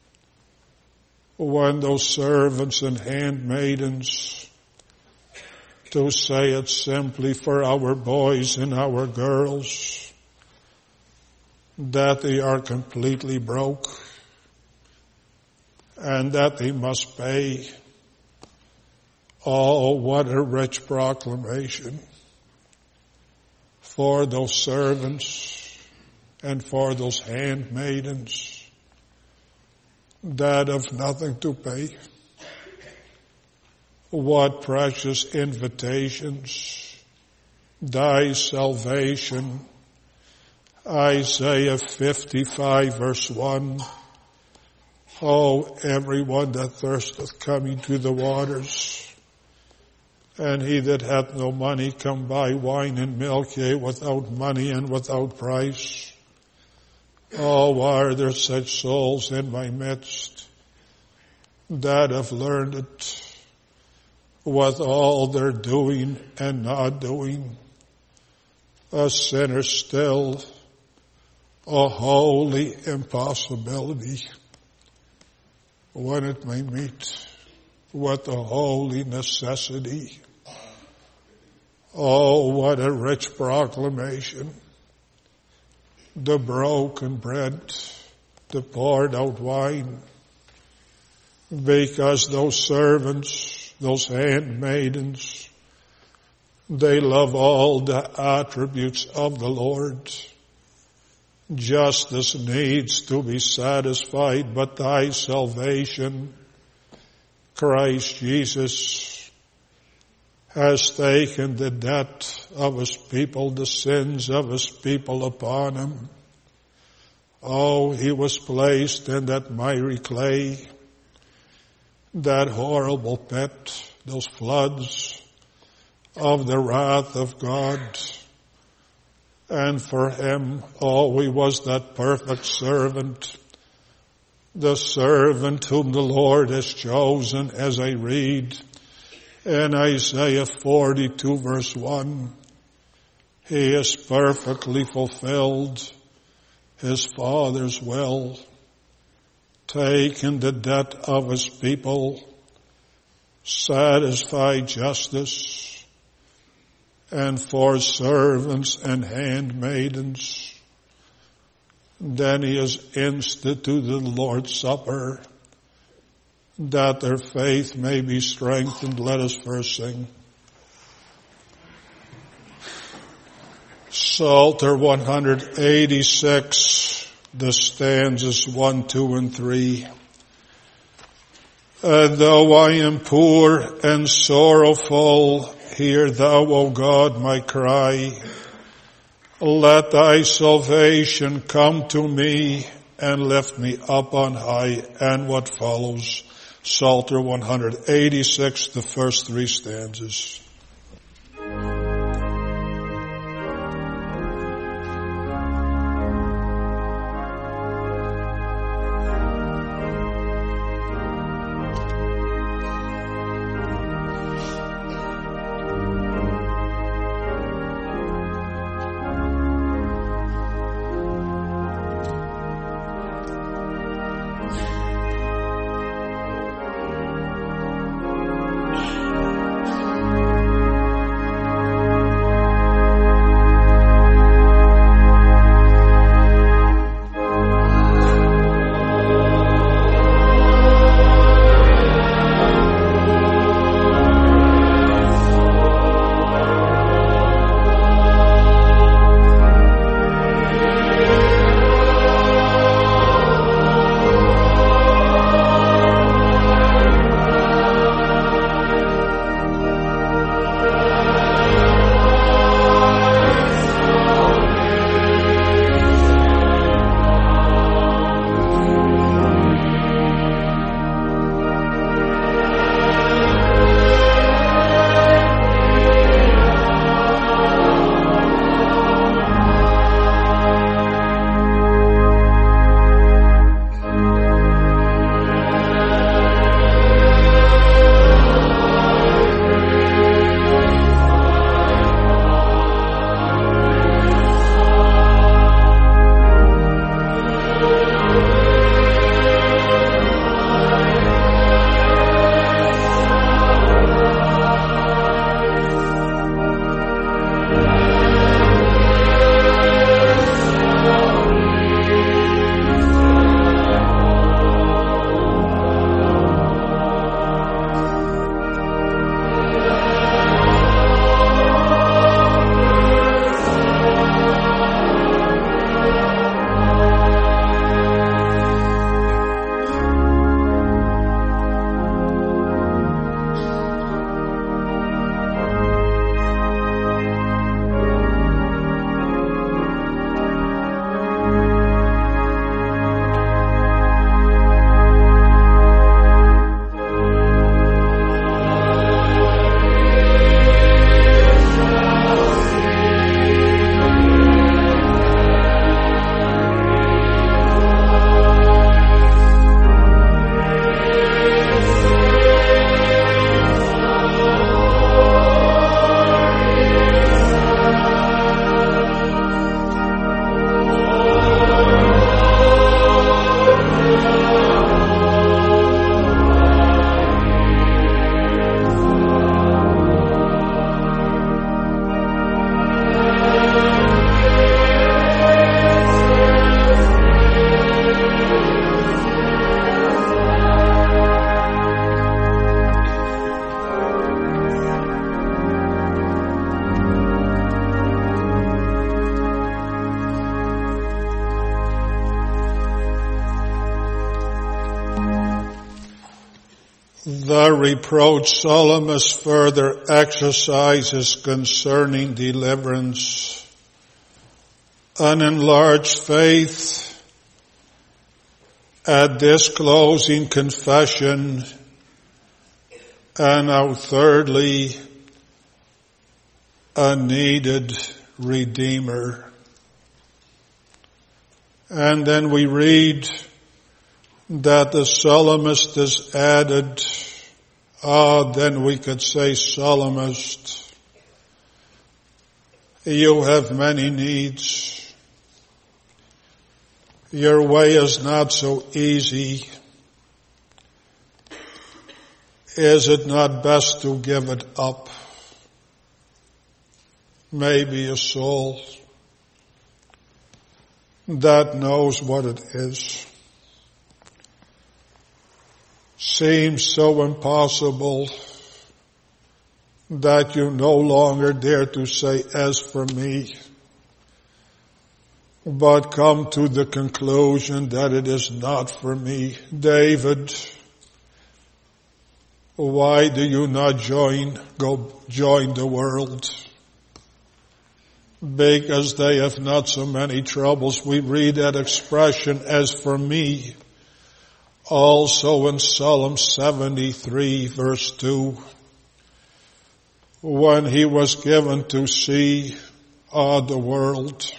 when those servants and handmaidens, to say it simply for our boys and our girls, that they are completely broke and that they must pay. Oh, what a rich proclamation for those servants and for those handmaidens that have nothing to pay. What precious invitations, thy salvation. Isaiah 55 verse 1. Oh, everyone that thirsteth, come into the waters. And he that hath no money, come buy wine and milk, yea, without money and without price. Oh, why are there such souls in my midst that have learned it with all their doing and not doing? A sinner still, a holy impossibility, when it may meet with a holy necessity. Oh, what a rich proclamation. The broken bread, the poured out wine, because those servants, those handmaidens, they love all the attributes of the Lord. Justice needs to be satisfied, but thy salvation, Christ Jesus, has taken the debt of his people, the sins of his people upon him. Oh, he was placed in that miry clay, that horrible pit, those floods of the wrath of God. And for him, oh, he was that perfect servant, the servant whom the Lord has chosen, as I read in Isaiah 42 verse 1. He has perfectly fulfilled his Father's will, taken the debt of his people, satisfied justice, and for servants and handmaidens. Then he has instituted the Lord's Supper, that their faith may be strengthened. Let us first sing. Psalter 186, the stanzas 1, 2, and 3. Though I am poor and sorrowful, hear thou, O God, my cry. Let thy salvation come to me and lift me up on high. And what follows? Psalter 186, the first three stanzas. The reproach psalmist further exercises concerning deliverance. An enlarged faith at this closing confession, and now thirdly, a needed Redeemer. And then we read that the psalmist is added, then we could say, psalmist, you have many needs. Your way is not so easy. Is it not best to give it up? Maybe a soul that knows what it is. Seems so impossible that you no longer dare to say, as for me, but come to the conclusion that it is not for me. David, why do you not join the world? Because they have not so many troubles. We read that expression, as for me, also in Psalm 73 verse 2. When he was given to see the world,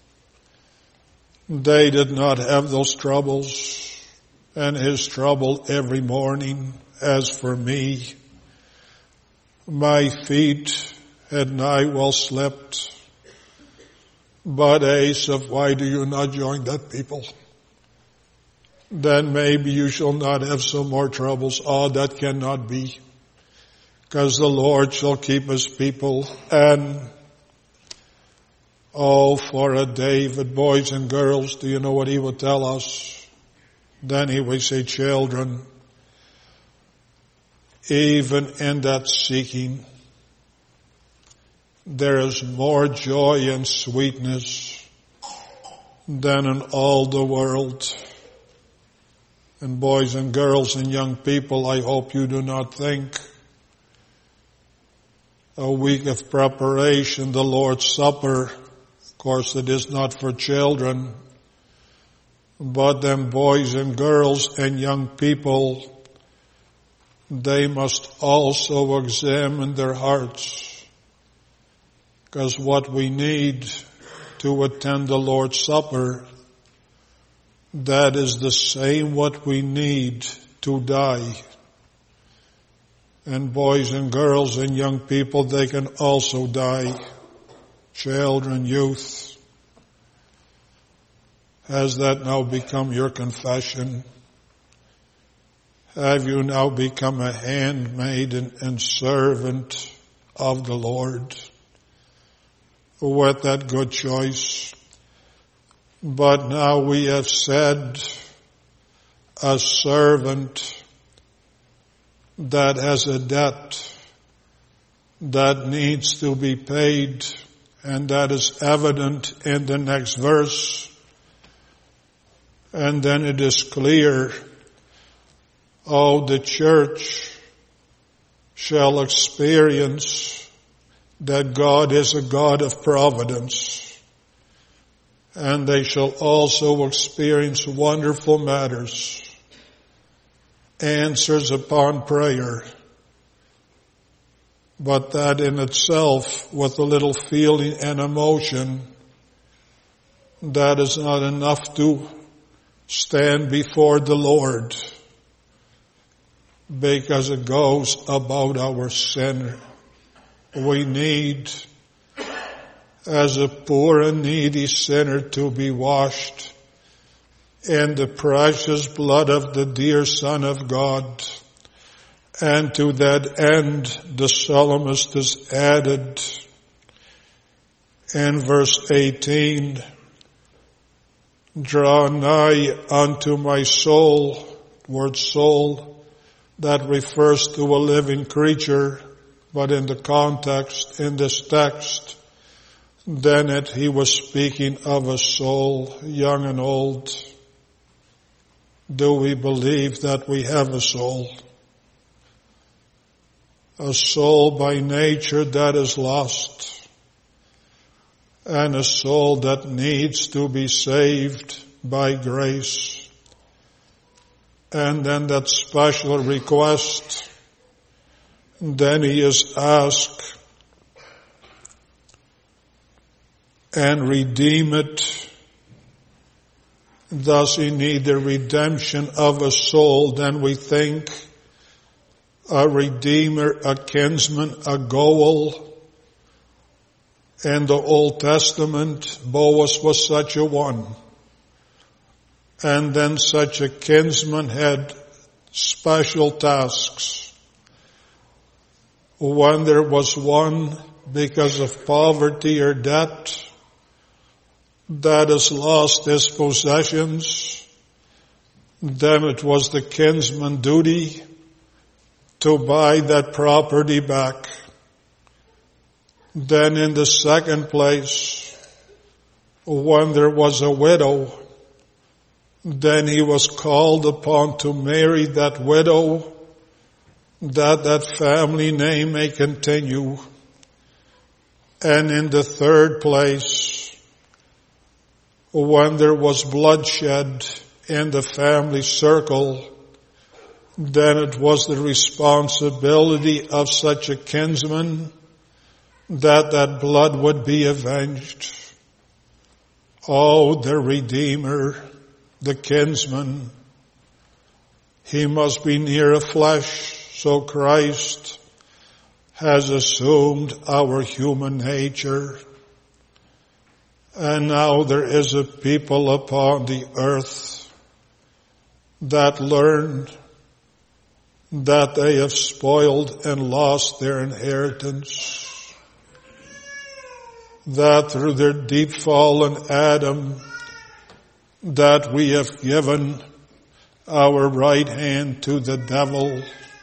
they did not have those troubles, and his trouble every morning, as for me, my feet had nigh well slept. But Asaph, why do you not join that people? Then maybe you shall not have some more troubles. That cannot be. Because the Lord shall keep his people. And, for a David, boys and girls, do you know what he would tell us? Then he would say, children, even in that seeking, there is more joy and sweetness than in all the world. And boys and girls and young people, I hope you do not think a week of preparation, the Lord's Supper, of course it is not for children, but then boys and girls and young people, they must also examine their hearts. Because what we need to attend the Lord's Supper, that is the same what we need to die. And boys and girls and young people, they can also die. Children, youth. Has that now become your confession? Have you now become a handmaid and servant of the Lord? With that good choice. But now we have said a servant that has a debt that needs to be paid, and that is evident in the next verse. And then it is clear, the church shall experience that God is a God of providence, and they shall also experience wonderful matters, answers upon prayer, but that in itself, with a little feeling and emotion, that is not enough to stand before the Lord, because it goes about our sin. We need, as a poor and needy sinner, to be washed in the precious blood of the dear Son of God. And to that end, the psalmist is added in verse 18, draw nigh unto my soul. Word soul, that refers to a living creature. But in the context, in this text, then he was speaking of a soul, young and old. Do we believe that we have a soul? a soul by nature that is lost, and a soul that needs to be saved by grace. And then that special request, then he is asked, and redeem it. Does he need the redemption of a soul? Then we think a redeemer, a kinsman, a goal. In the Old Testament, Boaz was such a one. And then such a kinsman had special tasks. When there was one, because of poverty or debt, that has lost his possessions, then it was the kinsman's duty to buy that property back. Then in the second place, when there was a widow, then he was called upon to marry that widow, that family name may continue. And in the third place, when there was bloodshed in the family circle, then it was the responsibility of such a kinsman that blood would be avenged. Oh, the Redeemer, the kinsman, he must be near a flesh, so Christ has assumed our human nature. And now there is a people upon the earth that learned that they have spoiled and lost their inheritance. That through their deep fallen Adam, that we have given our right hand to the devil.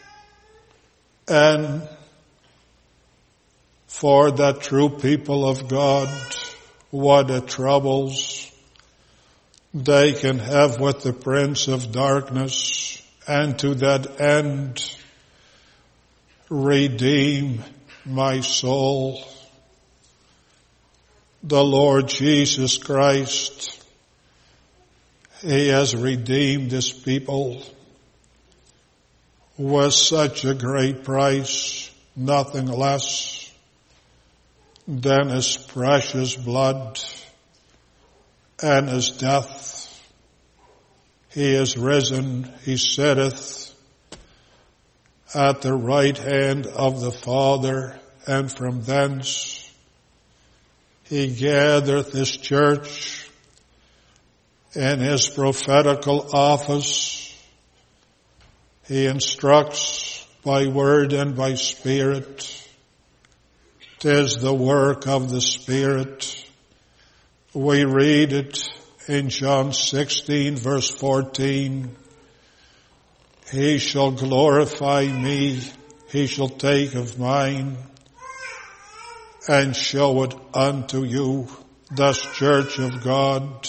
And for that true people of God, what a troubles they can have with the prince of darkness, and to that end, redeem my soul. The Lord Jesus Christ, he has redeemed his people with such a great price, nothing less than his precious blood and his death. He is risen, he sitteth at the right hand of the Father, and from thence he gathereth his church in his prophetical office. He instructs by word and by spirit. 'Tis the work of the Spirit. We read it in John 16 verse 14. He shall glorify me, he shall take of mine and show it unto you. Thus, church of God,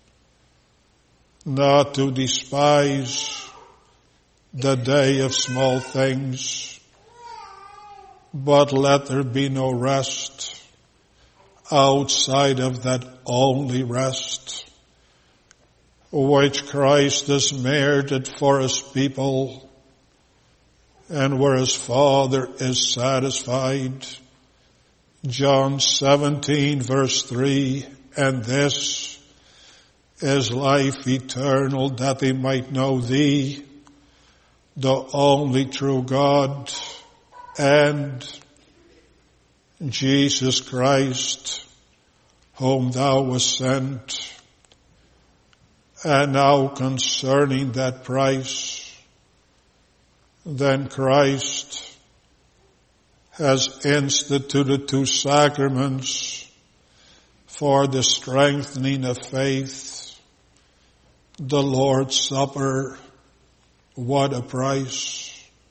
not to despise the day of small things, but let there be no rest outside of that only rest which Christ has merited for his people, and where his Father is satisfied. John 17 verse 3, and this is life eternal, that they might know thee, the only true God, and Jesus Christ, whom thou wast sent. And now concerning that price, then Christ has instituted 2 sacraments for the strengthening of faith. The Lord's Supper, what a price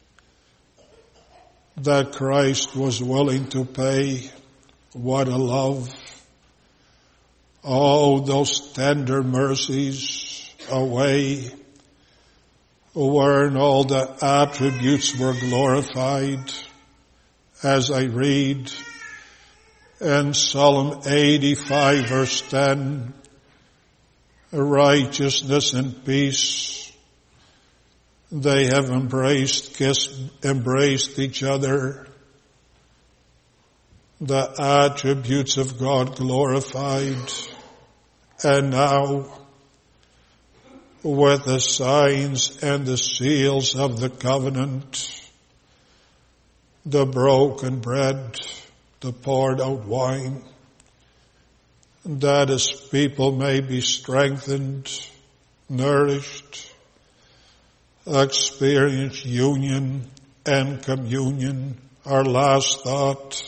that Christ was willing to pay. What a love. Oh, those tender mercies away, wherein all the attributes were glorified. as I read in Psalm 85 verse 10, righteousness and peace, they have embraced each other. The attributes of God glorified, and now with the signs and the seals of the covenant, the broken bread, the poured out wine, that his people may be strengthened, nourished, experience union and communion. Our last thought,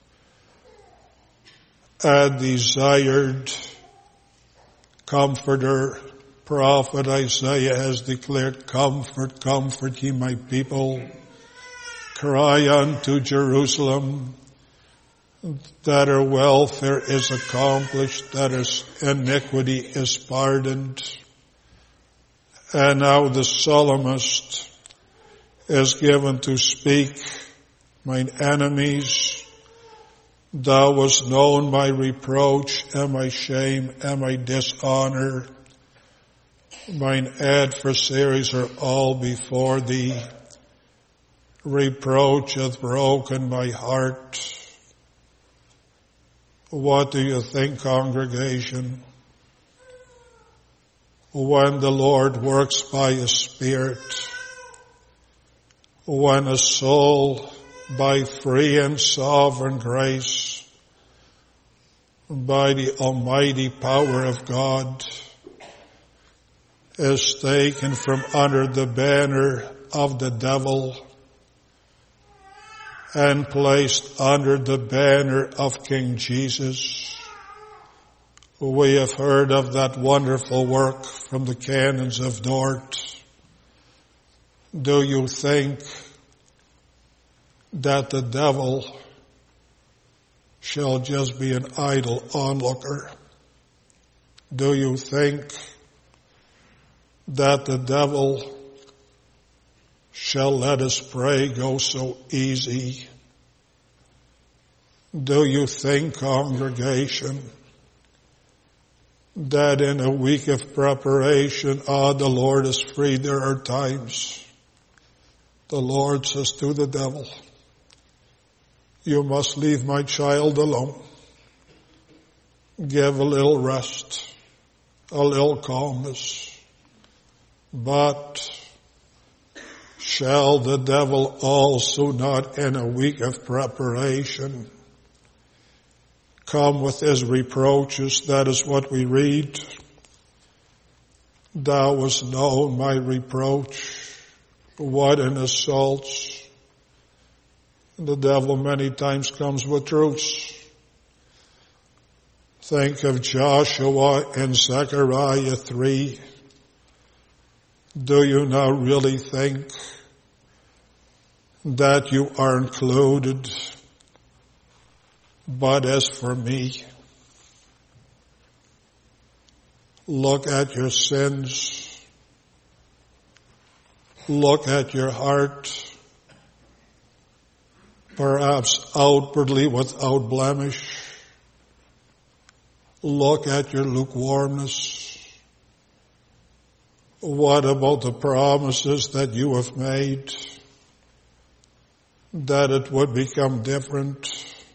a desired comforter. Prophet Isaiah has declared, comfort, comfort ye my people. Cry unto Jerusalem that her welfare is accomplished, that her iniquity is pardoned. And now the psalmist is given to speak, mine enemies, thou wast known my reproach and my shame and my dishonor. Mine adversaries are all before thee. Reproach hath broken my heart. What do you think, congregation? When the Lord works by His Spirit, when a soul by free and sovereign grace, by the almighty power of God, is taken from under the banner of the devil and placed under the banner of King Jesus. We have heard of that wonderful work from the canons of Dort. Do you think that the devil shall just be an idle onlooker? Do you think that the devil shall let his prey go so easy? Do you think, congregation, that in a week of preparation, the Lord is free? There are times the Lord says to the devil, you must leave my child alone. Give a little rest, a little calmness. But shall the devil also not in a week of preparation come with his reproaches? That is what we read. Thou hast known my reproach. What an assault. The devil many times comes with truths. Think of Joshua in Zechariah 3. Do you now really think that you are included? But as for me, look at your sins. Look at your heart. Perhaps outwardly without blemish. Look at your lukewarmness. What about the promises that you have made? That it would become different?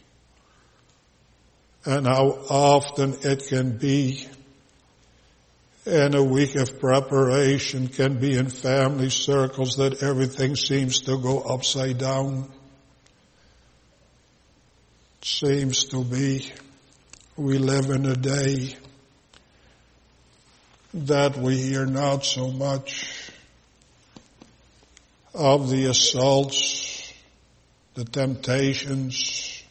And how often it can be in a week of preparation, can be in family circles, that everything seems to go upside down. Seems to be we live in a day that we hear not so much of the assaults, the temptations,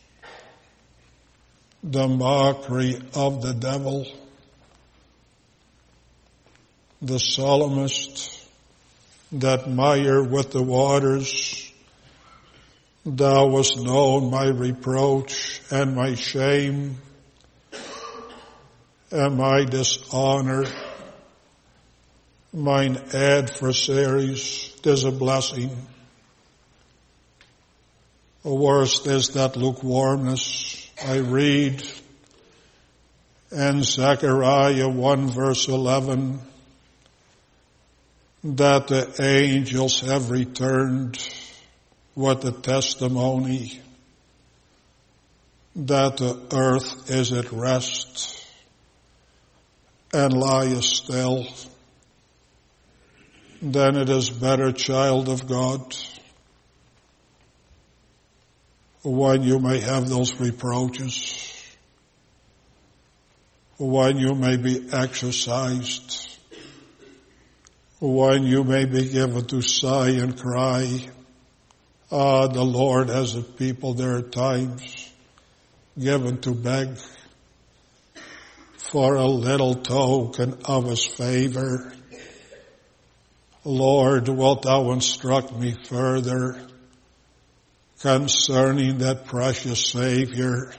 the mockery of the devil. The psalmist that mire with the waters, thou hast known my reproach and my shame and my dishonor. Mine adversaries, there's a blessing. Worst is that lukewarmness. I read in Zechariah 1 verse 11 that the angels have returned with the testimony that the earth is at rest and lieth still. Then it is better, child of God, when you may have those reproaches, when you may be exercised, when you may be given to sigh and cry. The Lord has a people there at times given to beg for a little token of His favor. Lord, wilt Thou instruct me further concerning that precious Savior,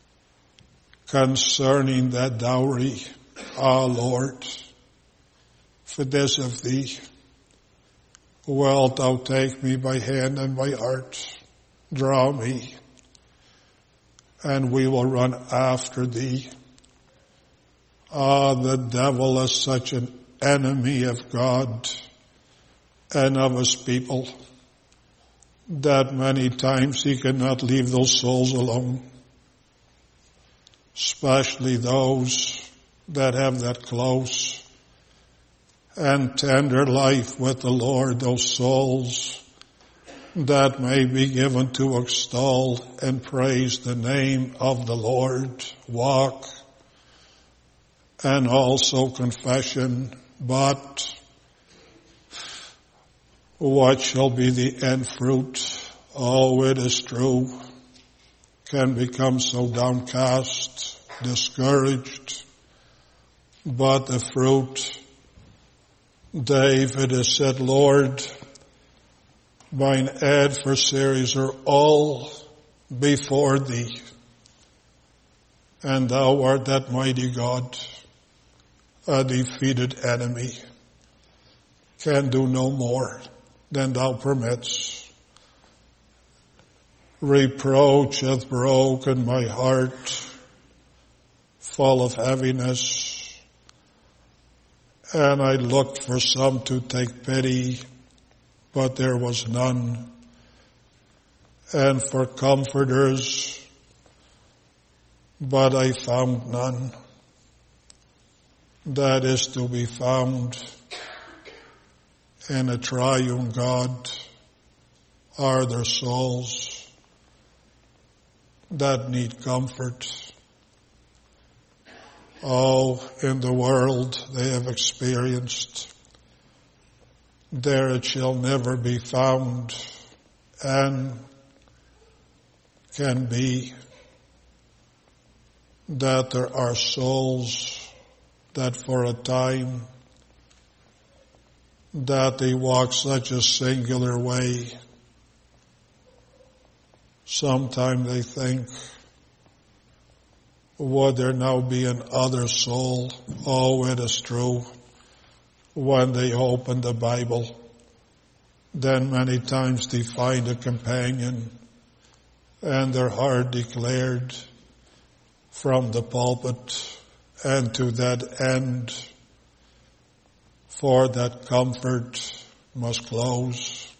concerning that dowry. Lord, for this of Thee, wilt Thou take me by hand and by heart, draw me, and we will run after Thee. The devil is such an enemy of God and of His people that many times he cannot leave those souls alone, especially those that have that close and tender life with the Lord, those souls that may be given to extol and praise the name of the Lord, walk, and also confession. But what shall be the end fruit? Oh, it is true, can become so downcast, discouraged. But the fruit, David has said, Lord, mine adversaries are all before Thee, and Thou art that mighty God. A defeated enemy can do no more than Thou permits. Reproach hath broken my heart, full of heaviness, and I looked for some to take pity, but there was none, and for comforters, but I found none. That is to be found in a triune God. Are there souls that need comfort? Oh, in the world they have experienced, there it shall never be found, and can be that there are souls that for a time that they walk such a singular way. Sometime they think, would there now be another soul? Oh, it is true. When they open the Bible, then many times they find a companion, and their heart declared from the pulpit, and to that end, for that comfort must close.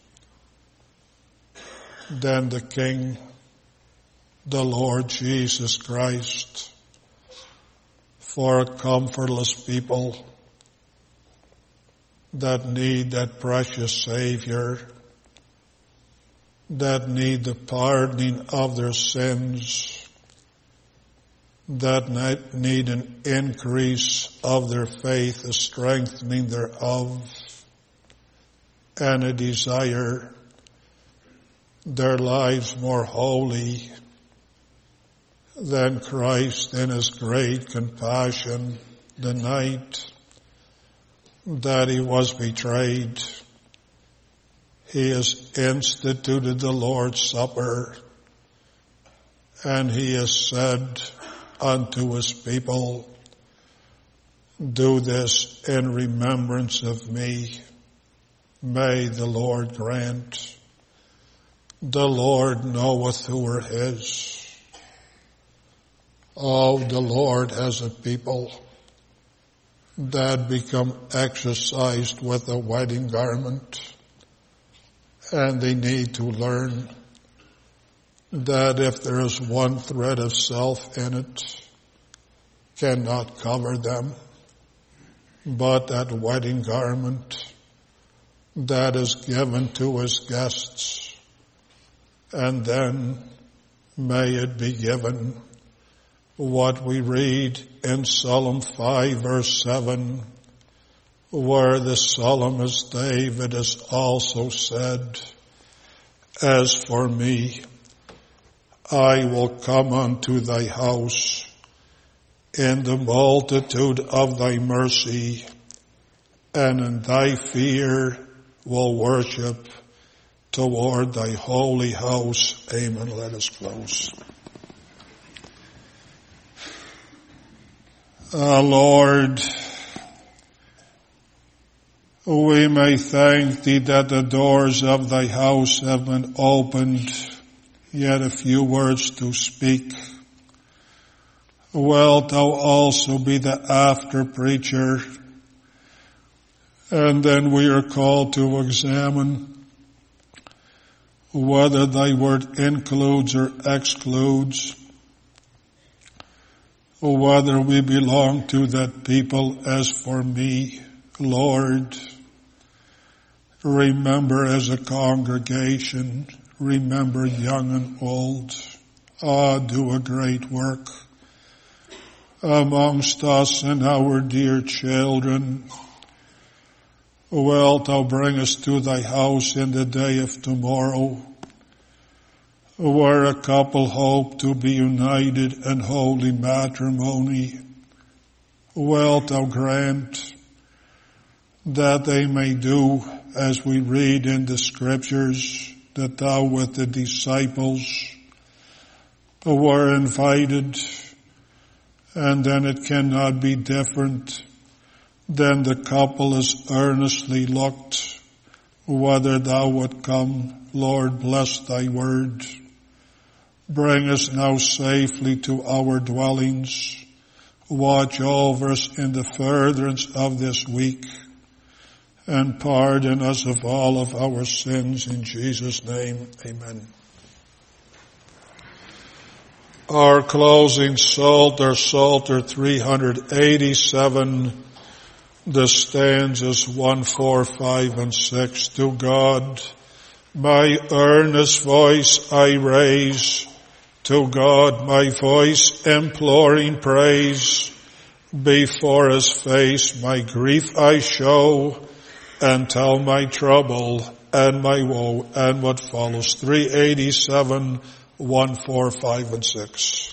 Then the King, the Lord Jesus Christ, for a comfortless people that need that precious Savior, that need the pardoning of their sins, that need an increase of their faith, a strengthening thereof, and a desire their lives more holy than Christ in His great compassion the night that He was betrayed. He has instituted the Lord's Supper, and He has said unto His people, do this in remembrance of me. May the Lord grant The Lord knoweth who are his. Oh, the Lord has a people that become exercised with a wedding garment, and they need to learn that if there is one thread of self in it, cannot cover them, but that wedding garment that is given to his guests, and then may it be given what we read in Psalm 5 verse 7, where the psalmist David has also said, as for me, I will come unto thy house in the multitude of thy mercy, and in thy fear will worship toward thy holy house. Amen. Let us close. Lord, we may thank thee that the doors of thy house have been opened, yet a few words to speak. Wilt thou also be the after preacher? And then we are called to examine whether thy word includes or excludes, or whether we belong to that people. As for me, Lord, remember as a congregation, remember young and old, do a great work amongst us and our dear children. Wilt thou bring us to thy house in the day of tomorrow, where a couple hope to be united in holy matrimony. Wilt thou grant that they may do as we read in the scriptures, that thou with the disciples were invited, and then it cannot be different than the couple is earnestly looked whether thou would come. Lord, bless thy word. Bring us now safely to our dwellings. Watch over us in the furtherance of this week, and pardon us of all of our sins. In Jesus' name, amen. Our closing Psalter 387, the stanzas 1, 4, 5, and 6. To God my earnest voice I raise, to God my voice imploring praise. Before his face my grief I show, and tell my trouble and my woe. And what follows, 387, 1, 4, 5, and 6.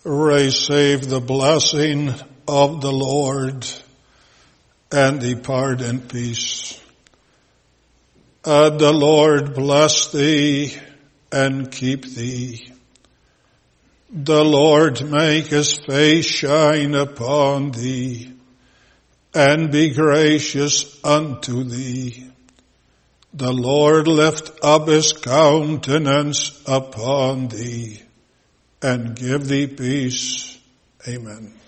receive the blessing of the Lord and depart in peace. The Lord bless thee and keep thee. The Lord make his face shine upon thee and be gracious unto thee. The Lord lift up his countenance upon thee and give thee peace. Amen.